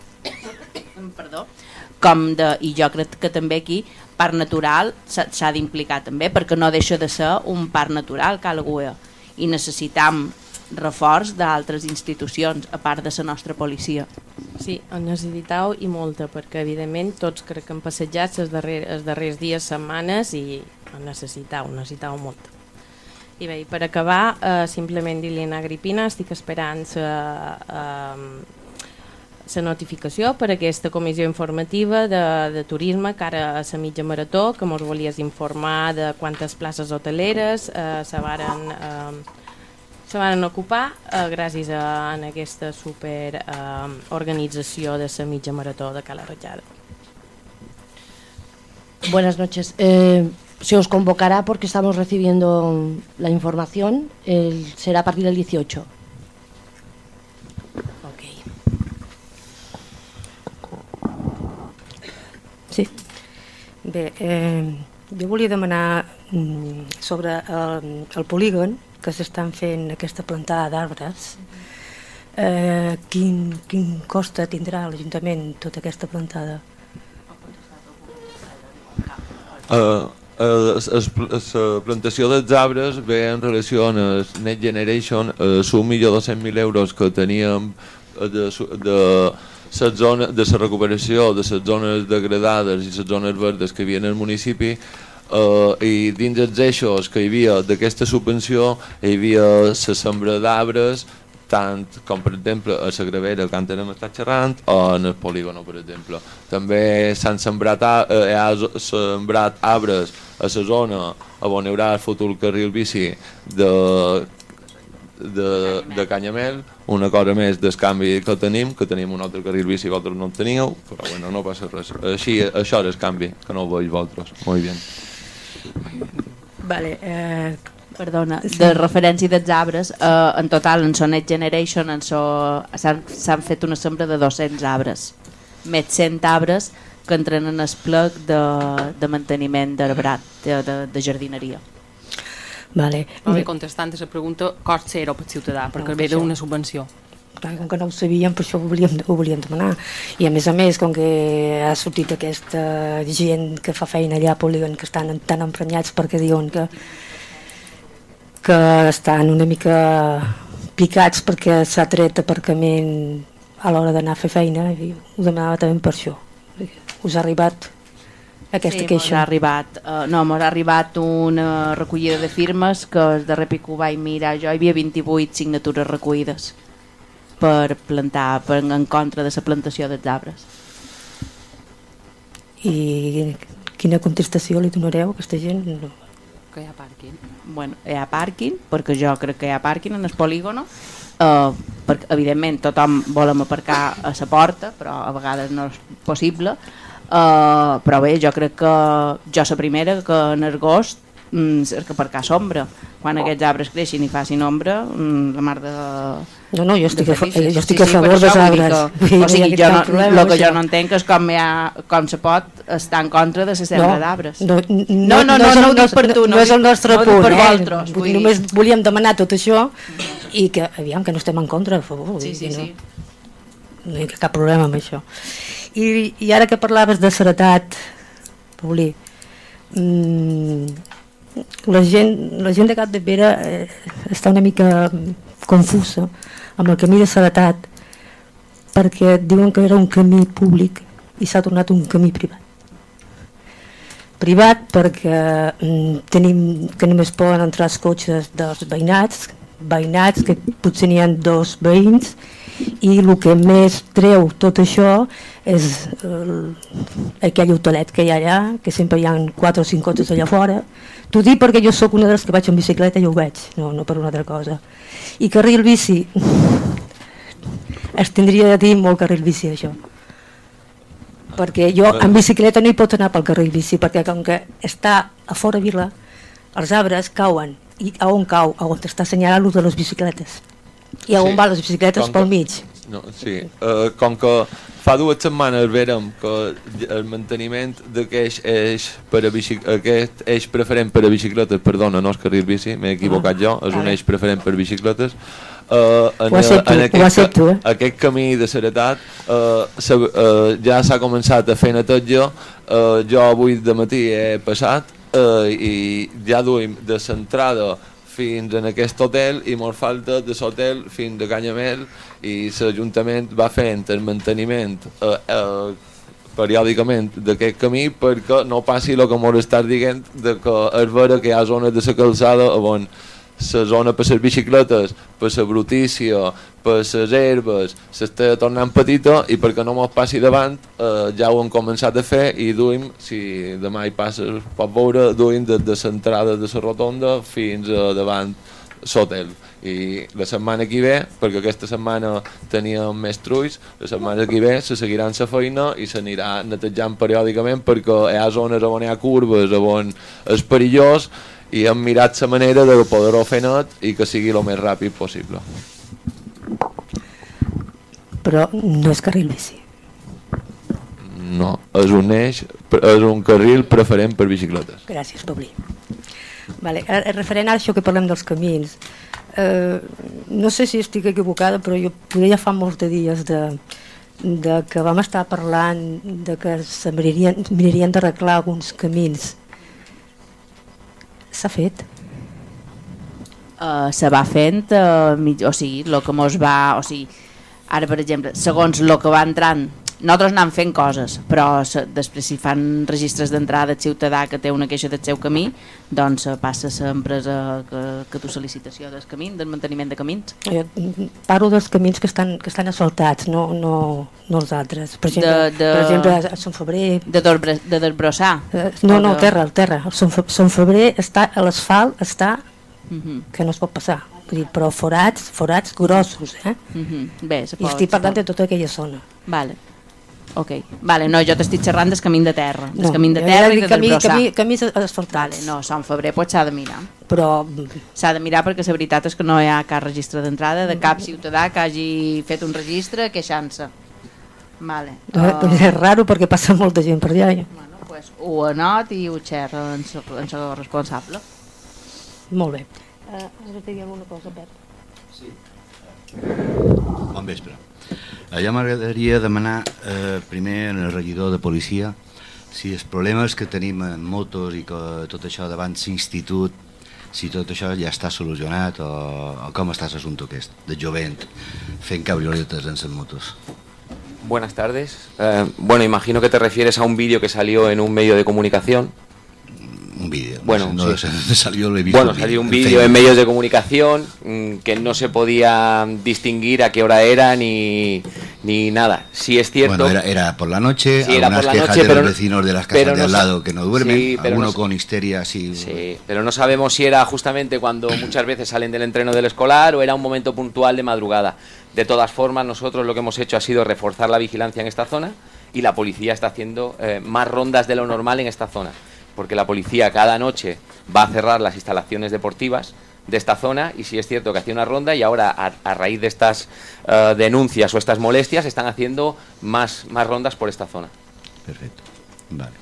perdó, com de, i jo crec que també aquí, parc natural s'ha s'ha d'implicar també, perquè no deixa de ser un parc natural, Cala Güell, i necessitam reforç d'altres institucions, a part de la nostra policia. Sí, en necessitau i molta, perquè evidentment tots crec que han passejat els darrers, els darrers dies, setmanes i en necessitau, necessitau molt. I bé, per acabar, eh, simplement dir-li a Agripina, estic esperant la eh, notificació per aquesta comissió informativa de, de turisme que ara a la mitja marató, que mos volies informar de quantes places hoteleres eh, se varen... Eh, se van ocupar eh, gràcies a en aquesta super eh, organització de la mitja marató de Cala Rajada. Buenas noches. Eh, se os convocará porque estamos recibiendo la información. El, será a partir del dieciocho. Ok. Sí. Bé, eh, jo volia demanar mm, sobre el, el polígon que s'estan fent aquesta plantada d'arbres. Eh, quin, quin cost tindrà l'Ajuntament tota aquesta plantada? Uh, la plantació dels arbres ve en relació amb el Next Generation, uh, un milió dos-cents mil euros que teníem de, de la zona de la recuperació de les zones degradades i les zones verdes que hi havia en el municipi. Uh, i dins els eixos que hi havia d'aquesta subvenció hi havia la sembra d'arbres tant com per exemple a la Gravera que antes hem estat xerrant o en el polígono per exemple. També s'han sembrat, uh, ha sembrat arbres a la zona on hi haurà el futur carril bici de, de, de Canyamel, una cosa més del canvi que tenim, que tenim un altre carril bici que vosaltres no en teníeu, però bueno, no passa res. Així, això és el canvi, que no ho veig vosaltres. Molt bé. Vale, eh, Perdona, de referència dels arbres, eh, en total en Sonet Generation s'han fet una sembra de dos-cents arbres, més cent arbres que entren en el plec de, de manteniment d'arbrat, de, de, de jardineria. vale. Però bé, contestant a la pregunta, cost zero per ciutadà, perquè No, ve per això. d'una subvenció. Clar, com que no ho sabíem, per això ho volíem, ho volíem demanar. I a més a més, com que ha sortit aquesta gent que fa feina allà a Polígon, que estan tan emprenyats perquè diuen que, que estan una mica picats perquè s'ha tret aparcament a l'hora d'anar a fer feina, i ho demanava també per això. Us ha arribat aquesta Sí, mos queixa? ha arribat, uh, no, mos ha arribat una recollida de firmes que el darrer pic ho vaig mirar jo, hi havia vint-i-vuit signatures recollides per plantar, per, en contra de la plantació dels arbres. I quina contestació li donareu a aquesta gent? No. Que hi ha pàrquing. Bueno, hi ha pàrquing, perquè jo crec que hi ha pàrquing en el polígono, uh, perquè evidentment tothom volem aparcar a la porta, però a vegades no és possible, uh, però bé, jo crec que jo la primera que en agost mm, és que aparcar sombra, quan aquests arbres creixin i facin ombra, mm, la mar de... No, no, jo estic, a, feliç. jo estic sí, a sí, favor dels arbres. Que, o sigui, jo no, problema, el que jo no entenc és com, ha, com se pot estar en contra de la sembra no, d'arbres. No, no, no, no, no, no, no ho dic per tu, no, no és el nostre no punt, per eh? vosaltres, vull només dir. volíem demanar tot això i que, aviam, que no estem en contra, a favor. Sí, sí, no, sí. no hi ha cap problema amb això. I, i ara que parlaves de seguretat, Paulí, mmm, la gent, la gent de Capdepera eh, està una mica confusa amb el camí de seguretat, perquè diuen que era un camí públic i s'ha tornat un camí privat. Privat perquè mm, tenim que només poden entrar els cotxes dels veïnats, veïnats que potser n'hi ha dos veïns, i el que més treu tot això és el, aquell hotelet que hi ha allà, que sempre hi ha quatre o cinc cotxes allà fora. T'ho dic perquè jo sóc una de les que vaig en bicicleta i ho veig, no, no per una altra cosa. I carril bici, es tindria de dir molt carril bici això, perquè jo en bicicleta no hi pot anar pel carril bici, perquè com que està a fora vila els arbres cauen, i a on cau? A on està assenyalant l'ús de les bicicletes i a on Sí, van les bicicletes com pel que- mig. No, sí, uh, com que fa dues setmanes vèrem que el manteniment d'aquest eix, per a bici, aquest eix preferent per a bicicletes, perdona, no és carril bici, m'he equivocat jo, és un eix preferent per a bicicletes, uh, en, Ho accepto, en ho aquest, accepto, eh? aquest camí de seguretat uh, uh, ja s'ha començat a fer neteja, uh, jo avui de matí he passat uh, i ja duim de l'entrada fins en aquest hotel i molt falta de l'hotel fins a Canyamel, i l'Ajuntament va fent el manteniment eh, eh, periòdicament d'aquest camí perquè no passi el que m'ho estàs dient, de que és vera que hi ha zones de la calçada on la zona per les bicicletes, per la brutícia, per les herbes s'està tornant petita, i perquè no mos passi davant eh, ja ho hem començat a fer i duim, si demà hi passes pots veure, duim des de l'entrada de la rotonda fins a davant l'hotel. I la setmana que ve, perquè aquesta setmana teníem més trulls, la setmana que ve se seguiran la feina i s'anirà netejant periòdicament, perquè hi ha zones on hi ha curves, on és perillós, i hem mirat la manera de poder-ho fer net i que sigui el més ràpid possible. Però no és carril bici. No, és un eix, és un carril preferent per bicicletes. Gràcies, Paulí. Vale, referent a això que parlem dels camins, eh, no sé si estic equivocada, però jo poder ja fa molts de dies de, de que vam estar parlant de que se mirarien, mirarien d'arreglar alguns camins. S'ha fet? Uh, se va fent, uh, o sigui, el que mos va, o sigui, ara per exemple, segons el que va entrant, nosaltres anem fent coses, però se, després si fan registres d'entrada el ciutadà que té una queixa del seu camí, doncs uh, passa a l'empresa que, que tu sol·licitació del camí, del manteniment de camins. Jo parlo dels camins que estan, que estan asfaltats, no, no, no els altres. Per exemple, De- de- per exemple a Sant Febrer... De, desbre, de desbrossar. Eh, no, O no, de- terra, el terra. El Sant Fe- Sant Febrer està, a l'asfalt està Mhm, que no es pot passar. Vull dir, però forats, forats grossos, eh? mhm. Bé, se I pot, estic se parlant pot. de tota aquella zona. Vale. Ok. Vale, no, jo t'estic xerrant del camí de terra. Del No, camí de jo terra ja i dic de camí, desbrossar. camí, camins asfaltats. Vale, no, Sant Febrer pot s'ha de mirar. Però S'ha de mirar perquè la veritat és que no hi ha cap registre d'entrada de cap ciutadà que hagi fet un registre queixant-se. Vale. uh, és raro perquè passa molta gent per allà. Bueno, pues, ho anot i ho xerra en el responsable. Molt bé. Uh, has de dir alguna cosa, Pep? Bon vespre. Eh, Jo m'agradaria demanar eh, primer al regidor de policia si els problemes que tenim en motos i que tot això davant l'institut, si tot això ja està solucionat o, o com està l'assumpte aquest de jovent fent cabrioletes en les motos. Buenas tardes. Eh, bueno, imagino que te refieres a un vídeo que salió en un medio de comunicación. Un vídeo. Bueno, no, sí. no salió, lo he visto Bueno, en salió un Facebook. vídeo en medios de comunicación mmm, que no se podía distinguir a qué hora era ni, ni nada. Sí es cierto... Bueno, era, era por la noche, sí, algunas por la quejas noche, de pero, los vecinos de las casas no de al lado que no duermen, sí, alguno no, con histeria así. Sí, pero no sabemos si era justamente cuando muchas veces salen del entreno del escolar o era un momento puntual de madrugada. De todas formas, nosotros lo que hemos hecho ha sido reforzar la vigilancia en esta zona y la policía está haciendo eh, más rondas de lo normal en esta zona, porque la policía cada noche va a cerrar las instalaciones deportivas de esta zona y sí es cierto que hacía una ronda y ahora a, a raíz de estas uh, denuncias o estas molestias están haciendo más, más rondas por esta zona. Perfecto, vale.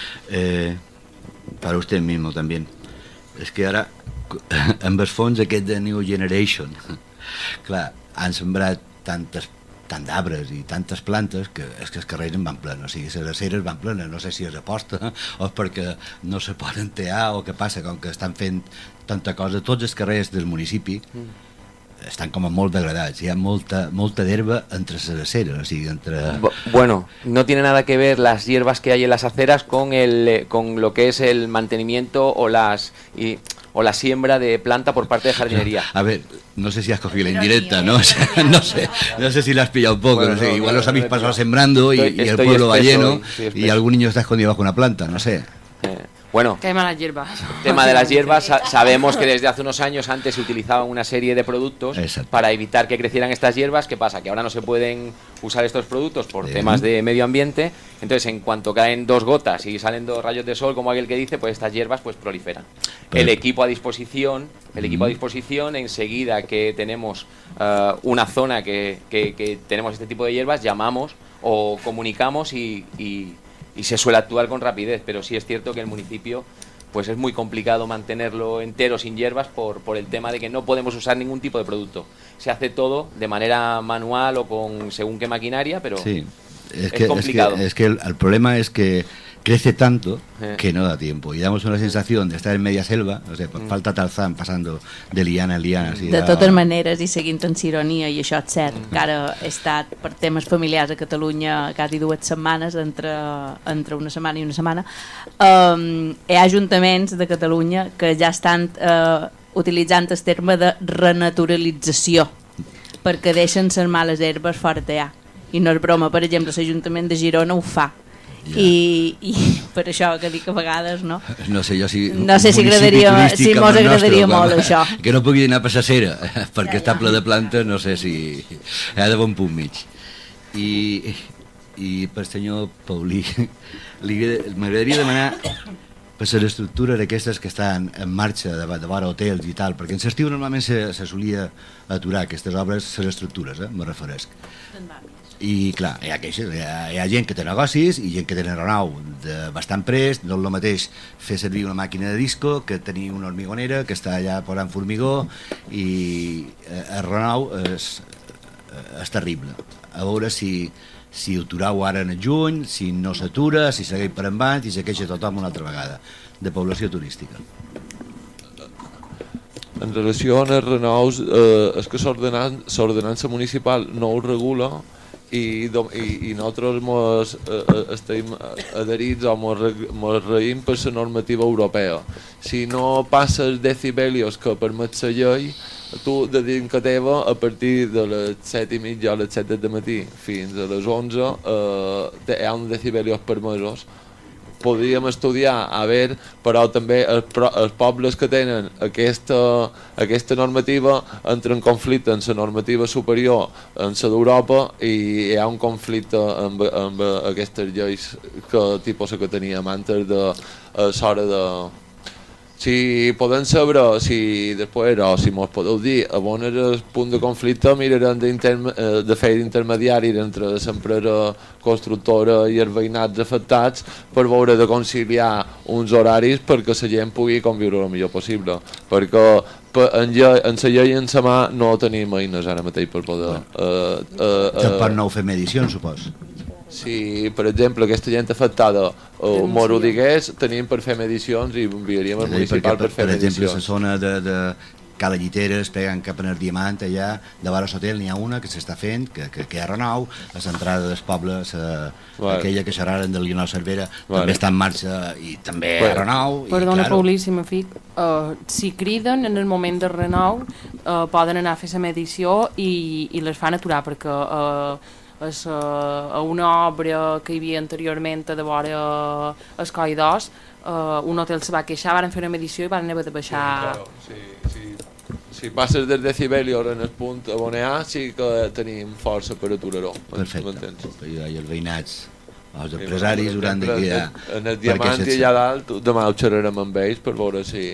Eh, para usted mismo también, és que ara amb els fons aquest de New Generation, clar, han sembrat tantes tant d'arbres i tantes plantes que és que els carrers en van plenes, o sigui, les aceres van plenes, no sé si és aposta o és perquè no se poden tear o què passa, com que estan fent tanta cosa, tots els carrers del municipi mm. estan com a molt degradats, hi ha molta, molta d'herba entre les aceres, o sigui, entre... Bueno, no tiene nada que ver las hierbas que hay en las aceras con, el, con lo que es el mantenimiento o las... Y, o la siembra de planta por parte de jardinería. A ver, no sé si has cogido la indirecta, ¿no? O sea, no sé, no sé si la has pillado un poco, bueno, no sé, no, igual no, los habéis pasado sembrando y, estoy, y el pueblo va lleno y algún niño está escondido bajo una planta, no sé. Eh, bueno, tema de las hierbas. tema de las hierbas, sa sabemos que desde hace unos años antes se utilizaban una serie de productos Exacto. para evitar que crecieran estas hierbas. ¿Qué pasa? Que ahora no se pueden usar estos productos por Bien. temas de medio ambiente. Entonces, en cuanto caen dos gotas y salen dos rayos de sol, como aquel que dice, pues estas hierbas pues proliferan. Pero... El equipo a disposición, el equipo a disposición, enseguida que tenemos uh, una zona que, que, que tenemos este tipo de hierbas, llamamos o comunicamos y, y, y se suele actuar con rapidez. Pero sí es cierto que el municipio pues es muy complicado mantenerlo entero sin hierbas por, por el tema de que no podemos usar ningún tipo de producto. Se hace todo de manera manual o con según qué maquinaria, pero... Sí. Es, que, es complicado. Es que, es que el, el problema es que crece tanto eh. que no da tiempo y damos una sensación de estar en media selva, o sea, mm. falta Tarzán pasando de liana en liana. Así de totes maneres, i seguint en ironia, i això és cert, mm. que ara he estat per temes familiars a Catalunya quasi dues setmanes, entre, entre una setmana i una setmana, um, hi ha ajuntaments de Catalunya que ja estan uh, utilitzant el terme de renaturalització, perquè deixen les males herbes fora d'allà. I no és broma, per exemple, l'Ajuntament de Girona ho fa. Ja. I, I per això que dic a vegades, no? No sé jo si... No sé si agradaria, si mos agradaria molt, això. Que no pugui anar per la cera, perquè ja, ja. està ple de plantes, no sé si... Hi ha de bon punt mig. I, i per senyor Paulí, m'agradaria demanar per les estructures aquestes que estan en marxa de, de vora hotels i tal, perquè en l'estiu normalment se, se solia aturar aquestes obres, les estructures, eh, me referesc. I clar, hi ha, queixes, hi, ha, hi ha gent que té negocis i gent que té renau de bastant prest, no és el mateix fer servir una màquina de disco que tenir una hormigonera que està allà posant formigó i eh, el renau és, és terrible. A veure si, si ho aturau ara en juny, si no s'atura, si segueix per endavant i se queixa tothom una altra vegada de població turística. En relació amb els renous, eh, és que l'ordenança municipal no ho regula i, i, i nosaltres mos, eh, estem adherits o mos, mos reïm per la normativa europea. Si no passa els decibelios que permet la llei, tu de dintre teva a partir de les set i mitja o les set del matí fins a les onze eh, hi ha uns decibelios permesos. Podríem estudiar a veure, però també els, els pobles que tenen aquesta, aquesta normativa entren en conflicte amb la normativa superior en la d'Europa i hi ha un conflicte amb, amb aquestes lleis que tipus que teníem antes de l'hora de... Si podem saber, si després, o si mos podeu dir on és el punt de conflicte, mirarem de fer intermediari entre l'empresa constructora i els veïnats afectats per veure de conciliar uns horaris perquè la gent pugui conviure el millor possible, perquè en la llei i en la mà no tenim eines ara mateix per poder... Uh, uh, uh, Tampoc no ho fem edicions, supos? Si, per exemple, aquesta gent afectada o mos ho digués, tenim per fer medicions i enviaríem al municipal per, per fer medicions. Per exemple, la zona de, de Cala Lliteres, pegant cap en el Diamant, allà, de vora l'hotel n'hi ha una que s'està fent, que, que, que hi ha renou, a l'entrada del poble, vale. aquella que xerraren del Lionel Cervera, vale. també està en marxa i també hi ha renou. Perdona, claro. Paulí, si me fic, uh, si criden en el moment de renou, uh, poden anar a fer la medició i, i les fan aturar, perquè... Uh, a, sa, a una obra que hi havia anteriorment a de vora el Coll d'Os, uh, un hotel se va queixar, van fer una medició i van haver de baixar... Sí, claro, sí, sí. Si passes del decibelior en el punt a Boneà, sí que tenim força per aturar-ho. Perfecte, i els veïnats, els empresaris hauran de quedar... En el diamant i allà dalt, demà ho xerrarem amb ells per veure si...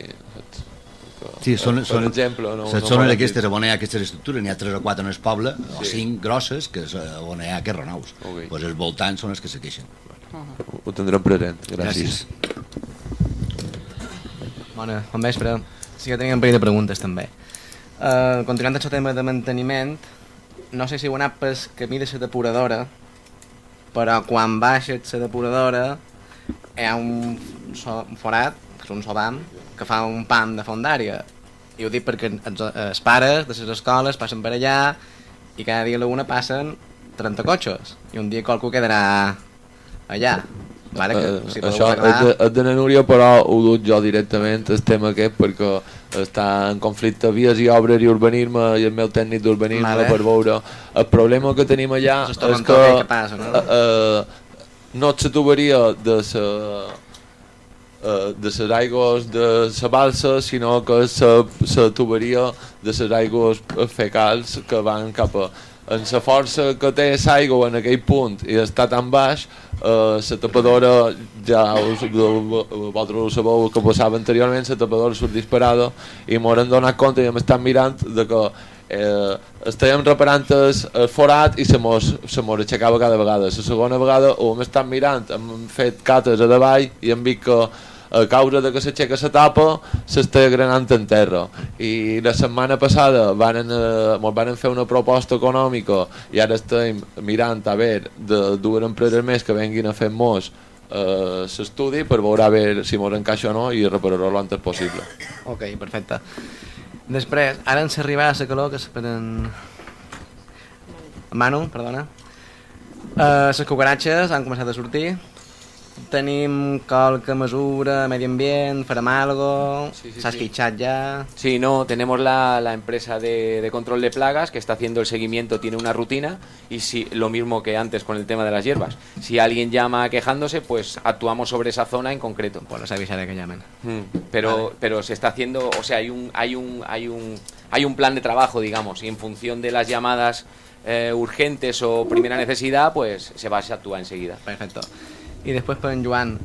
Sí, són, per són, exemple, no, són, no són aquestes a Boneà, aquestes estructures, n'hi ha tres o quatre en el poble, sí. O cinc grosses, que és a Boneà, que és Renaus. Okay. Pues els voltants són els que se queixen. Uh-huh. Ho tindrem present, gràcies. gràcies. Bona, bon vespre. Sí que teníem un parell de preguntes també. Uh, continuant amb el tema de manteniment, no sé si ho ha anat pel camí de la depuradora, però quan baixes la depuradora hi ha un, so, un forat, que és un sobam, que fa un pam de fondària. I ho dic perquè els, els pares de les escoles passen per allà i cada dia a la una passen trenta cotxes i un dia qualcú quedarà allà. Vale, que, uh, si això és de la Núria, però ho duc jo directament el tema aquest perquè està en conflicte vies i obres i urbanisme i el meu tècnic d'urbanisme vale. Per veure el problema que tenim allà és que, que passa, no? Uh, uh, no és la tuberia de la uh, de les aigües de la balsa, sinó que és la tuberia de les aigües fecals que van cap a en la força que té l'aigua en aquell punt i està tan baix, la eh, tapadora ja us, vosaltres ho sabeu que passava anteriorment, la tapadora surt disparada i m'hauran donat compte i m'estan mirant de que eh, estàvem reparant el, el forat i se mos, se mos aixecava cada vegada. La segona vegada ho hem estat mirant, hem fet cates a davall i hem vist que a causa de que s'aixeca la tapa s'està granant en terra i la setmana passada varen, eh, ens van fer una proposta econòmica i ara estem mirant a veure de dues empreses més que venguin a fer-nos eh, l'estudi per veure a veure si ens encaixa o no i reparar-ho l'antes possible. Ok, perfecte. Després, ara ens arriba a la calor que s'esperen... Manu, perdona. Uh, les cucaratxes han començat a sortir. Tenim qualque mesura, medio ambient, farem algo, sí, sí, ¿se has quitado ya? Sí, no, tenemos la, la empresa de, de control de plagas que está haciendo el seguimiento, tiene una rutina y si, lo mismo que antes con el tema de las hierbas. Si alguien llama quejándose, pues actuamos sobre esa zona en concreto. Pues les avisaré que llamen. Mm, pero, vale. pero se está haciendo, o sea, hay un, hay un, hay un, hay un plan de trabajo, digamos, y en función de las llamadas eh, urgentes o primera necesidad, pues se va a actuar enseguida. Perfecto. I després per en Joan,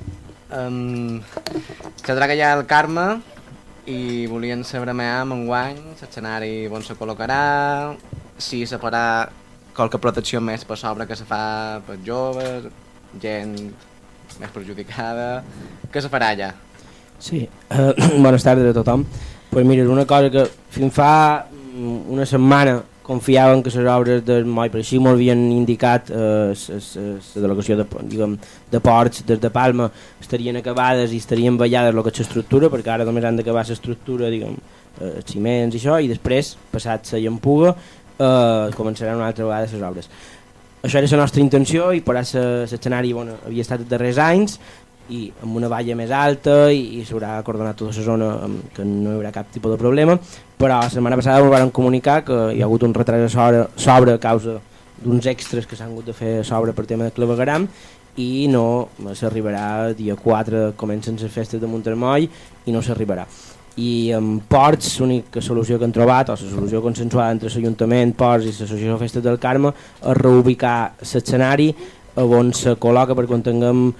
um, caldrà que hi ha el Carme i volien saber més amb enguany l'escenari on se col·locarà, si se farà qualque protecció més per sobre que se fa per joves, gent més perjudicada, què se farà allà? Sí, uh, bones tardes a tothom. Pues mira, una cosa que fins fa una setmana confiaven que les obres del Moll per així m'ho havien indicat la eh, delegació de, diguem, de Ports des de Palma estarien acabades i estarien ballades el que és l'estructura, perquè ara només han d'acabar l'estructura, diguem, eh, els ciments i això, i després, passat la llampuga, eh, començaran una altra vegada les obres. Això era la nostra intenció i per l'escenari bueno, havia estat els darrers anys i amb una valla més alta i, i s'haurà acordonat tota la zona amb, que no hi haurà cap tipus de problema, però la setmana passada ens van comunicar que hi ha hagut un retras a sobre, sobre a causa d'uns extras que s'han hagut de fer a sobre per tema de clavegueram i no s'arribarà dia quatre, comencen les festes de Montermoll i no s'arribarà. I en Ports, l'única solució que han trobat, o la solució consensuada entre l'Ajuntament, Ports i l'Associació Festes del Carme, és reubicar l'escenari on se col·loca per quan tinguem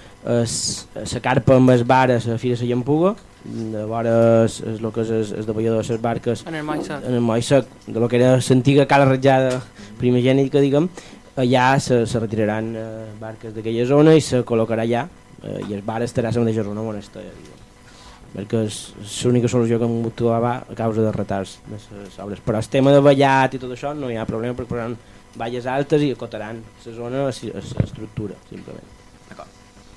la carpa amb el bar a la Fira de la Llampuga, de vora el que és el davallador de les barques en el Moll Sec, en el Moll Sec, de lo que era l'antiga cala ratjada primigènica, diguem, allà se, se retiraran eh, barques d'aquella zona i se col·locarà allà eh, i el bar estarà a la mateixa zona on està, perquè és l'única solució que hem hagut de trobar a causa de retards de les obres. Però el tema de ballat i tot això no hi ha problema perquè posaran valles altes i acotaran la zona a l'estructura, simplement. D'acord.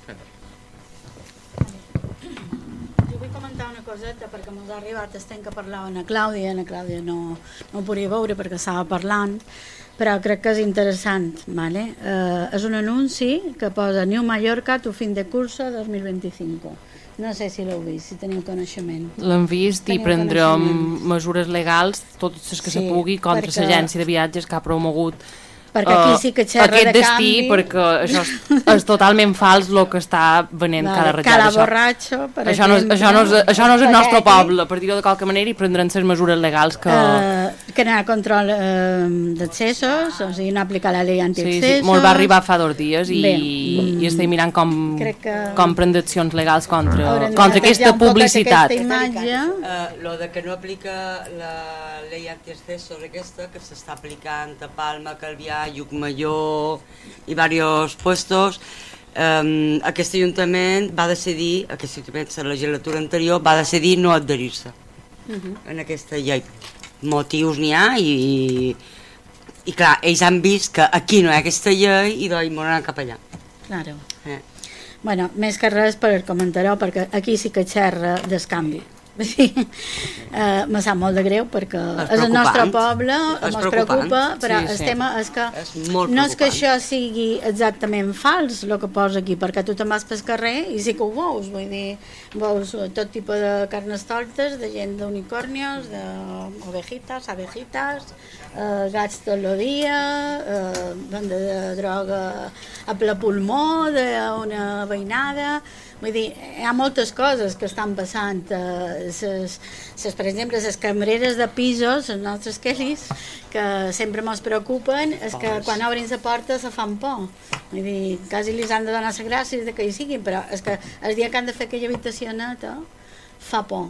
Jo vull comentar una coseta perquè m'ho ha arribat el temps que parlaven a Clàudia, a Clàudia no, no ho podia veure perquè estava parlant, però crec que és interessant. Vale? Eh, és un anunci que posa New Mallorca, tu fin de curso dos mil vint-i-cinc. No sé si l'heu vist, si teniu coneixement. L'hem vist i prendrem mesures legals, totes les que sí, se pugui, contra l'agència de viatges que ha promogut perquè aquí sí que xerra aquest de destí, canvi. perquè això és, és totalment fals el que està venent Vale, cada ratllada. cada Això. borratxo, per això no, és, exemple, això, no és, això no és el nostre paqueti. poble, per dir-ho de qualque manera, i prendran les mesures legals que... Uh, que no hi ha control uh, d'accessos, o sigui, no aplicar la llei Sí, antiaccessos. sí, molt va arribar fa dos dies i, Bé, i estem mirant com, que... com prendre accions legals contra, Haurem de contra netejar aquesta un poc publicitat. aquesta imatge. Uh, lo de que no aplica la llei antiaccessos aquesta que s'està aplicant a Palma, Calvià, Llucmajor i diversos puestos, um, aquest Ajuntament va decidir, aquest Ajuntament de la legislatura anterior va decidir no adherir-se Uh -huh. en aquesta llei. Motius n'hi ha i, i clar, ells han vist que aquí no hi ha aquesta llei i doncs m'ho han cap allà. Claro. Eh. Bueno, més que res per comentar-ho, perquè aquí sí que xerra d'escanvi. Sí. Uh, me sap molt de greu perquè és, és el nostre poble, ens preocupa, però sí, el sí. tema és que és no és que això sigui exactament fals el que posa aquí, perquè tu te'n vas pel carrer i sí que ho veus, vull dir, veus tot tipus de carnestoltes, de gent d'unicornios, d'ovejitas, abejitas, uh, gats tot el dia, uh, venda de droga a ple pulmó d'una veïnada. Vull dir, hi ha moltes coses que estan passant. Eh, ses, ses, per exemple, les cambreres de pisos, els nostres quellis, que sempre ens preocupen, és que quan obrin la porta se fan por. Vull dir, quasi li han de donar les gràcies de que hi siguin, però és que el dia que han de fer aquella habitació neta fa por.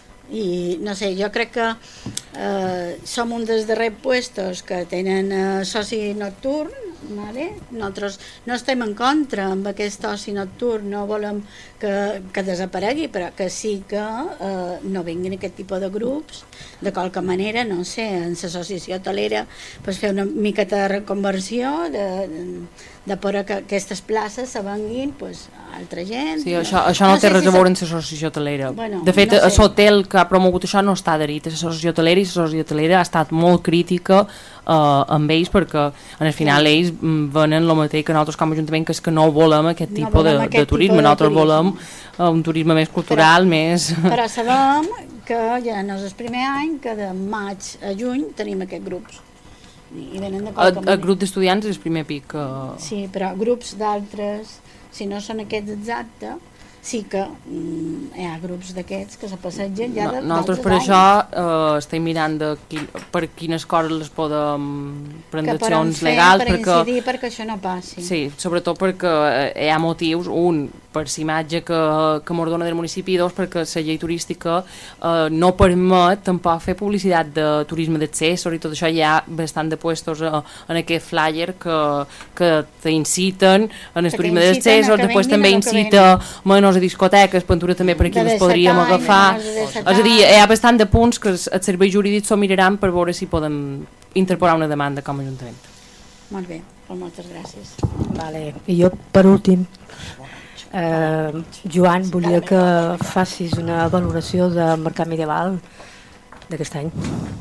I no sé, jo crec que eh, som un dels darrers puestos que tenen eh, soci nocturn, vale? Nosaltres no estem en contra amb aquest oci nocturn, no volem que, que desaparegui, però que sí que eh, no vinguin aquest tipus de grups, de qualque manera, no sé, en l'associació hotelera pues, fer una miqueta de reconversió, de, de, de por que aquestes places se venguin pues, a altra gent. Sí, això, això no, no té res si a veure amb l'associació hotelera. Bueno, de fet, no sé. l'hotel que ha promogut això no està adherit a l'associació hotelera i l'associació hotelera ha estat molt crítica Uh, amb ells perquè en el final sí. ells venen el mateix que nosaltres com a Ajuntament, que és que no volem aquest no tipus de, de turisme, nosaltres de volem uh, un turisme més cultural, però, més... Però sabem que ja no és el primer any que de maig a juny tenim aquests grups i venen de el, el grup d'estudiants és el primer pic que... Sí, però grups d'altres, si no són aquests exactes, sí que mm, hi ha grups d'aquests que se passegen ja no, de, nosaltres per anys. això eh, estem mirant de qui, per quines coses les podem prendre accions legals per perquè, incidir perquè això no passi. Sí, sobretot perquè eh, hi ha motius, un per l'imatge que, que mos dona del municipi i dos perquè la llei turística eh, no permet tampoc fer publicitat de turisme d'accés, i tot això hi ha bastant de puestos eh, en aquest flyer que, que t'inciten en el que turisme d'accés, després també incita menys a discoteques, pintura també per aquí les podríem agafar, és a dir, hi ha bastant de punts que els serveis jurídics s'ho miraran per veure si podem interposar una demanda com a Ajuntament. Molt bé, doncs moltes gràcies. Vale. I jo per últim eh, Joan, volia que facis una valoració del mercat medieval d'aquest any.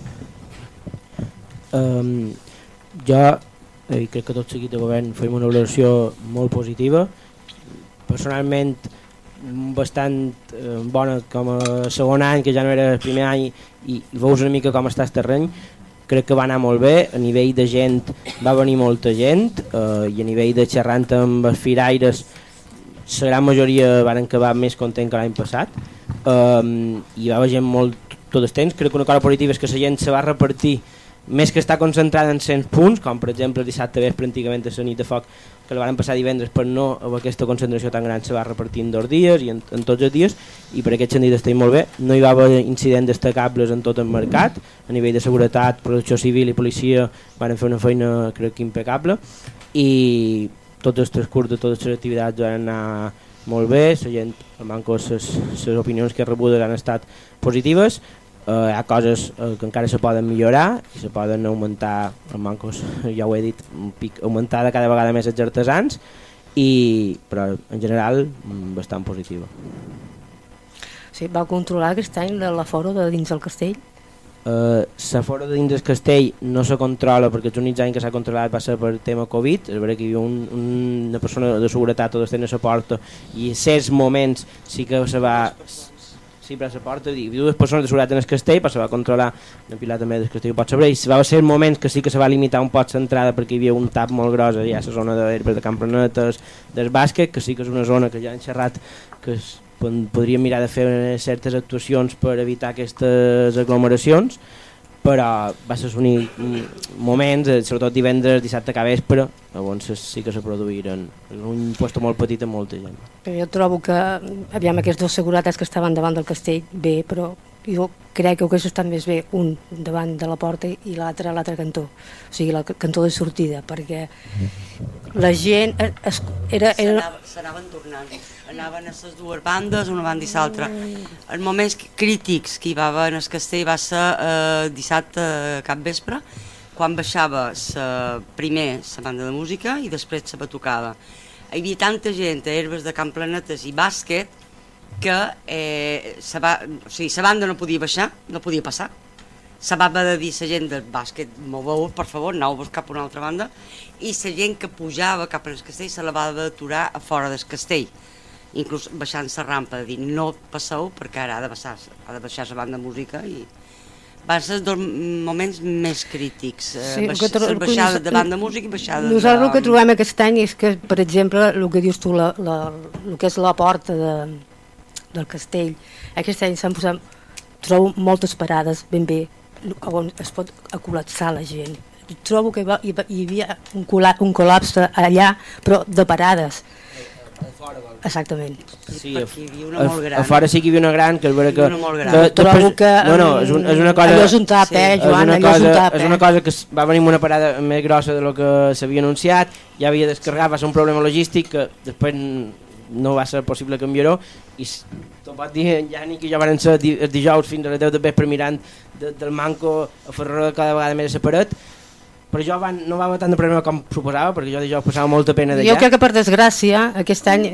Um, jo eh, crec que tot seguit de govern fem una valoració molt positiva, personalment bastant eh, bona com a segon any, que ja no era el primer any, i, i veus una mica com està el terreny. Crec que va anar molt bé, a nivell de gent va venir molta gent eh, i a nivell de xerrant amb els firaires la gran majoria van acabar més content que l'any passat, eh, i va haver gent molt tot el temps. Crec que una cosa positiva és que la gent se va repartir més que està concentrada en cent punts, com per exemple el dissabte vespre pràcticament a la nit de foc, que la van passar divendres, per no amb aquesta concentració tan gran se va repartir en dos dies i en, en tots els dies, i per aquest sentit estem molt bé. No hi va haver incidents destacables en tot el mercat, a nivell de seguretat, protecció civil i policia van fer una feina crec que impecable, i tots els transcurs de totes les activitats van anar molt bé, la gent, el manco les, les opinions que he rebudes han estat positives. Uh, hi ha coses uh, que encara se poden millorar i se poden augmentar, el mancos, ja ho he dit, un pic, augmentar de cada vegada més els artesans, i, però en general bastant positiva. Sí, va controlar aquest any l'aforo de dins del castell? Uh, l'aforo de dins del castell no se controla, perquè els únics anys que s'ha controlat va ser per tema Covid. És veritat que hi havia un, un, una persona de seguretat o d'estén a la porta, i en certs moments sí que se va... sí, per la porta, i dues persones de seguretat en el castell, però se va controlar una pilota també del castell, pot saber, i va ser moments que sí que se va limitar un poc l'entrada perquè hi havia un tap molt gros allà a la zona d'herbes de Campronetes, del bàsquet, que sí que és una zona que ja han xerrat que es, podríem mirar de fer certes actuacions per evitar aquestes aglomeracions, però va ser l'únic moment, sobretot divendres, dissabte a vespre, on sí que se produïren en un lloc molt petit amb molta gent. Jo trobo que, aviam, aquests dos segurates que estaven davant del castell, bé, però jo crec que hagués estat més bé un davant de la porta i l'altre a l'altre cantó, o sigui, el cantó de sortida, perquè la gent es, era... era... S'anaven tornant, anaven a les dues bandes, una banda i l'altra. Els moments crítics que hi va haver en el castell va ser eh, dissabte cap vespre, quan baixava sa, primer la banda de música i després la batucada. Hi havia tanta gent a herbes de Camplanetes i bàsquet que eh, sa, ba, o sigui, la banda no podia baixar, no podia passar. Se va haver de dir la gent del bàsquet, moveu, per favor, aneu-vos cap a una altra banda, i la gent que pujava cap al castell se la va haver d'aturar a fora del castell, inclús baixant la rampa, de dir no passeu perquè ara ha de baixar, ha de baixar la banda de música, i van ser els dos moments més crítics, sí, baix, la baixada de banda de música i baixada de... Nosaltres el que trobem aquest any és que, per exemple, el que dius tu, la, la, el que és la porta de, del castell, aquest any s'han posat, trobo moltes parades ben bé, on es pot col·lapsar la gent. Trobo que hi, va, hi, va, hi havia un, col·la, un col·lapse allà, però de parades. Exactament. Sí, a, a, a fora sí que hi havia una gran, que és vera que... que trobo que... No, no, és, un, és una cosa... Allò és un tap, eh, Joan, allò és un tap, eh? És una cosa que va venir una parada més grossa de lo que s'havia anunciat, ja havia descarregat, va ser un problema logístic que després no va ser possible canviar-ho, i tot pot dir, ja ni que jo van ser el dijous fins a les deu de vespre mirant de, del manco a Ferrero cada vegada més a paret, però jo van, no va haver tant de problema com suposava, perquè jo dijous passava molta pena d'allà. Jo crec que per desgràcia aquest any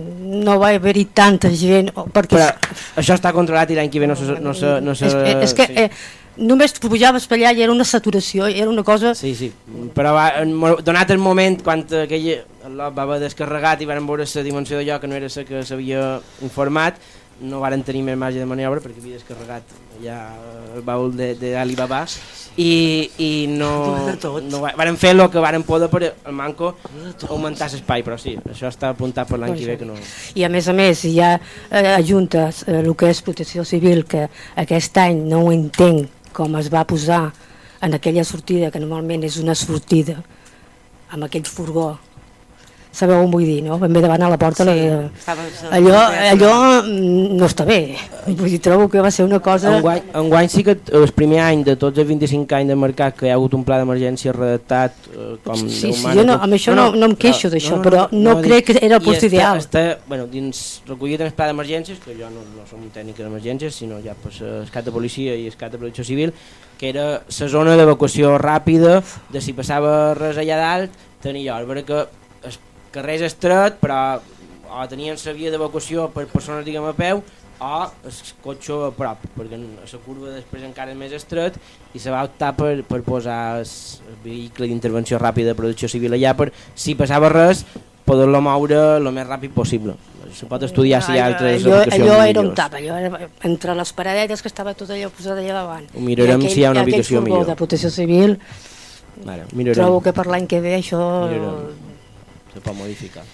no va haver-hi tanta gent, perquè... Però això està controlat i l'any que ve no se... No se, no se és, és que sí. eh, només pujaves per allà i era una saturació, era una cosa... Sí, sí, però va, donat el moment quan aquell lot va haver descarregat i van veure la dimensió d'allò que no era la que s'havia informat, no varen tenir més marge de maniobra perquè havia descarregat ja el baúl d'Alibaba i, i no, no varen fer el que varen poder per el manco augmentar l'espai, però sí, això està apuntat per l'any que ve que no... I a més a més hi ha eh, ajuntes eh, el que és protecció civil, que aquest any no ho entenc com es va posar en aquella sortida, que normalment és una sortida amb aquell furgó. Sabeu on vull dir, no? Ben bé davant a la porta, sí, la... allò, allò no està bé. Vull dir, trobo que va ser una cosa... Enguany, enguany sí que el primer any de tots els vint-i-cinc anys de mercat que hi ha hagut un pla d'emergència redactat eh, com sí, sí, jo no, amb això no, no, no em queixo d'això, no, no, però no, no crec que era el post ideal. Està, bueno, dins recollit en el pla d'emergències, que jo no, no som un tècnic d'emergències, sinó ja pues, el cap de policia i el cap de protecció civil, que era la zona d'evacuació ràpida, de si passava res allà dalt, tenia jo, veure que carrer és estret, però o tenien la via d'evacuació per persones diguem a peu o el cotxe a prop, perquè la curva després encara és més estret i se va optar per, per posar el, el vehicle d'intervenció ràpida de protecció civil allà per, si passava res, poder-lo moure el més ràpid possible. Se pot estudiar si hi ha altres allò, allò era un tap, allò era entre les paradetes que estava tot allò posat allà davant. Ho mirarem aquell, si hi ha una habitació millor. De protecció civil, Mare, trobo que per l'any que ve això... Mirarem. Se pot modificar.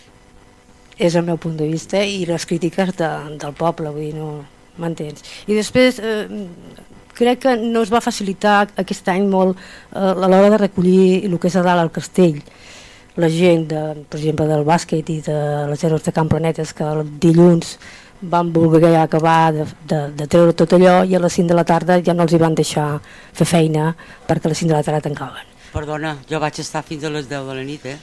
És el meu punt de vista i les crítiques de, del poble, vull dir, no m'entens. I després eh, crec que no es va facilitar aquest any molt eh, a l'hora de recollir el que és a dalt al castell. La gent, de, per exemple, del bàsquet i de les heroes de Camplanetes, que el dilluns van voler acabar de, de, de treure tot allò i a les cinc de la tarda ja no els hi van deixar fer feina perquè a les cinc de la tarda tancaven. Perdona, jo vaig estar fins a les deu de la nit, eh?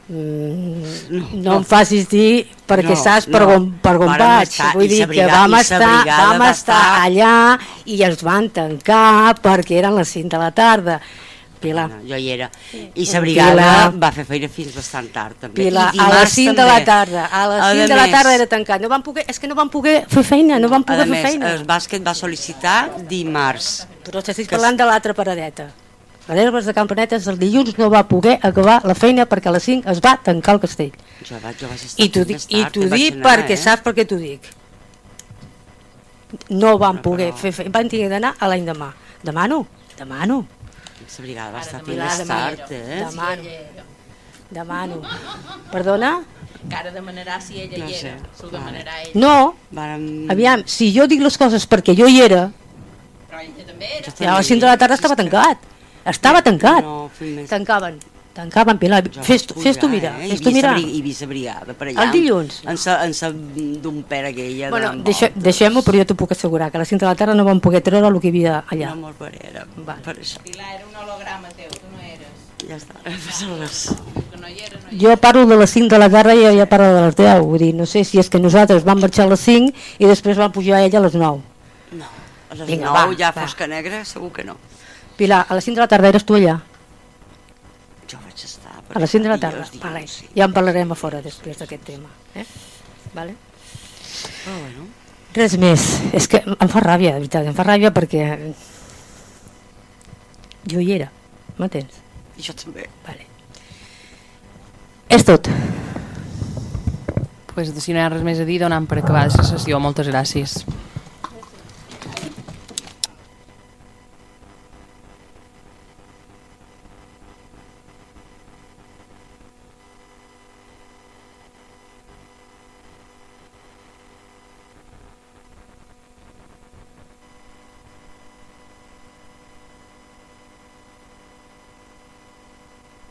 Mm, no, no em facis dir perquè no, saps per, no. on, per on vaig estar, vull dir que vam estar, vam estar allà i els van tancar perquè eren les cinc de la tarda. Pilar, no, jo hi era i la brigada Pilar, va fer feina fins bastant tard també. Pilar, a les cinc de la tarda a les cinc de la tarda era tancat, no van poder, és que no van poder fer feina, no van poder fer més, feina. El bàsquet va sol·licitar dimarts, però estic parlant de l'altra paradeta. A l'Herbes de Camplanetes el dilluns no va poder acabar la feina perquè a les cinc es va tancar el castell. Jo vaig, jo vaig estar I t'ho dic, i t'ho dic perquè eh? saps per què t'ho dic. no van poder fer, fer van tenir d'anar a l'any demà. Demano, demano. La brigada va estar fent més tard, eh? Demano, demano. Perdona? Que ara demanarà si ella No hi sé, era. S'ho demanarà ella. No, aviam, si jo dic les coses perquè jo hi era, Però ella també era. ja a les cinc de la tarda estava tancat. Estava tancat. No, fem més. Tancaven. Tancaven, Pilar. Fes-t'ho fes mirar. Eh? Fes-t'ho mirar. I vist la brigada per allà. El dilluns. En sa, en sa d'un pera aquella. Bueno, deixa, deixem-ho, però jo t'ho puc assegurar, que a les cinc de la tarda no vam poder treure el que hi havia allà. No, molt per era, vale. per això. Pilar, era un holograma teu, tu no eres. Ja està, no passa res. Que no hi era, no hi Jo parlo de les cinc de la tarda i ella parla de les deu, vull dir, no sé si és que nosaltres vam marxar a les cinc i després van pujar ella a les nou. No, a les Vinga, nou va, ja va. fosca negra, segur que no. Pilar, a les cinc de la tarda eres tu allà? Jo vaig estar... A les cinc de la tarda, vale. Ja en parlarem a fora després d'aquest tema. Eh? Vale. Però bueno. Res més, és que em fa ràbia, de veritat, em fa ràbia perquè jo hi era, m'entens? Jo també. Vale. És tot. Pues, si no hi ha res més a dir, donant per acabada la sessió. Moltes gràcies.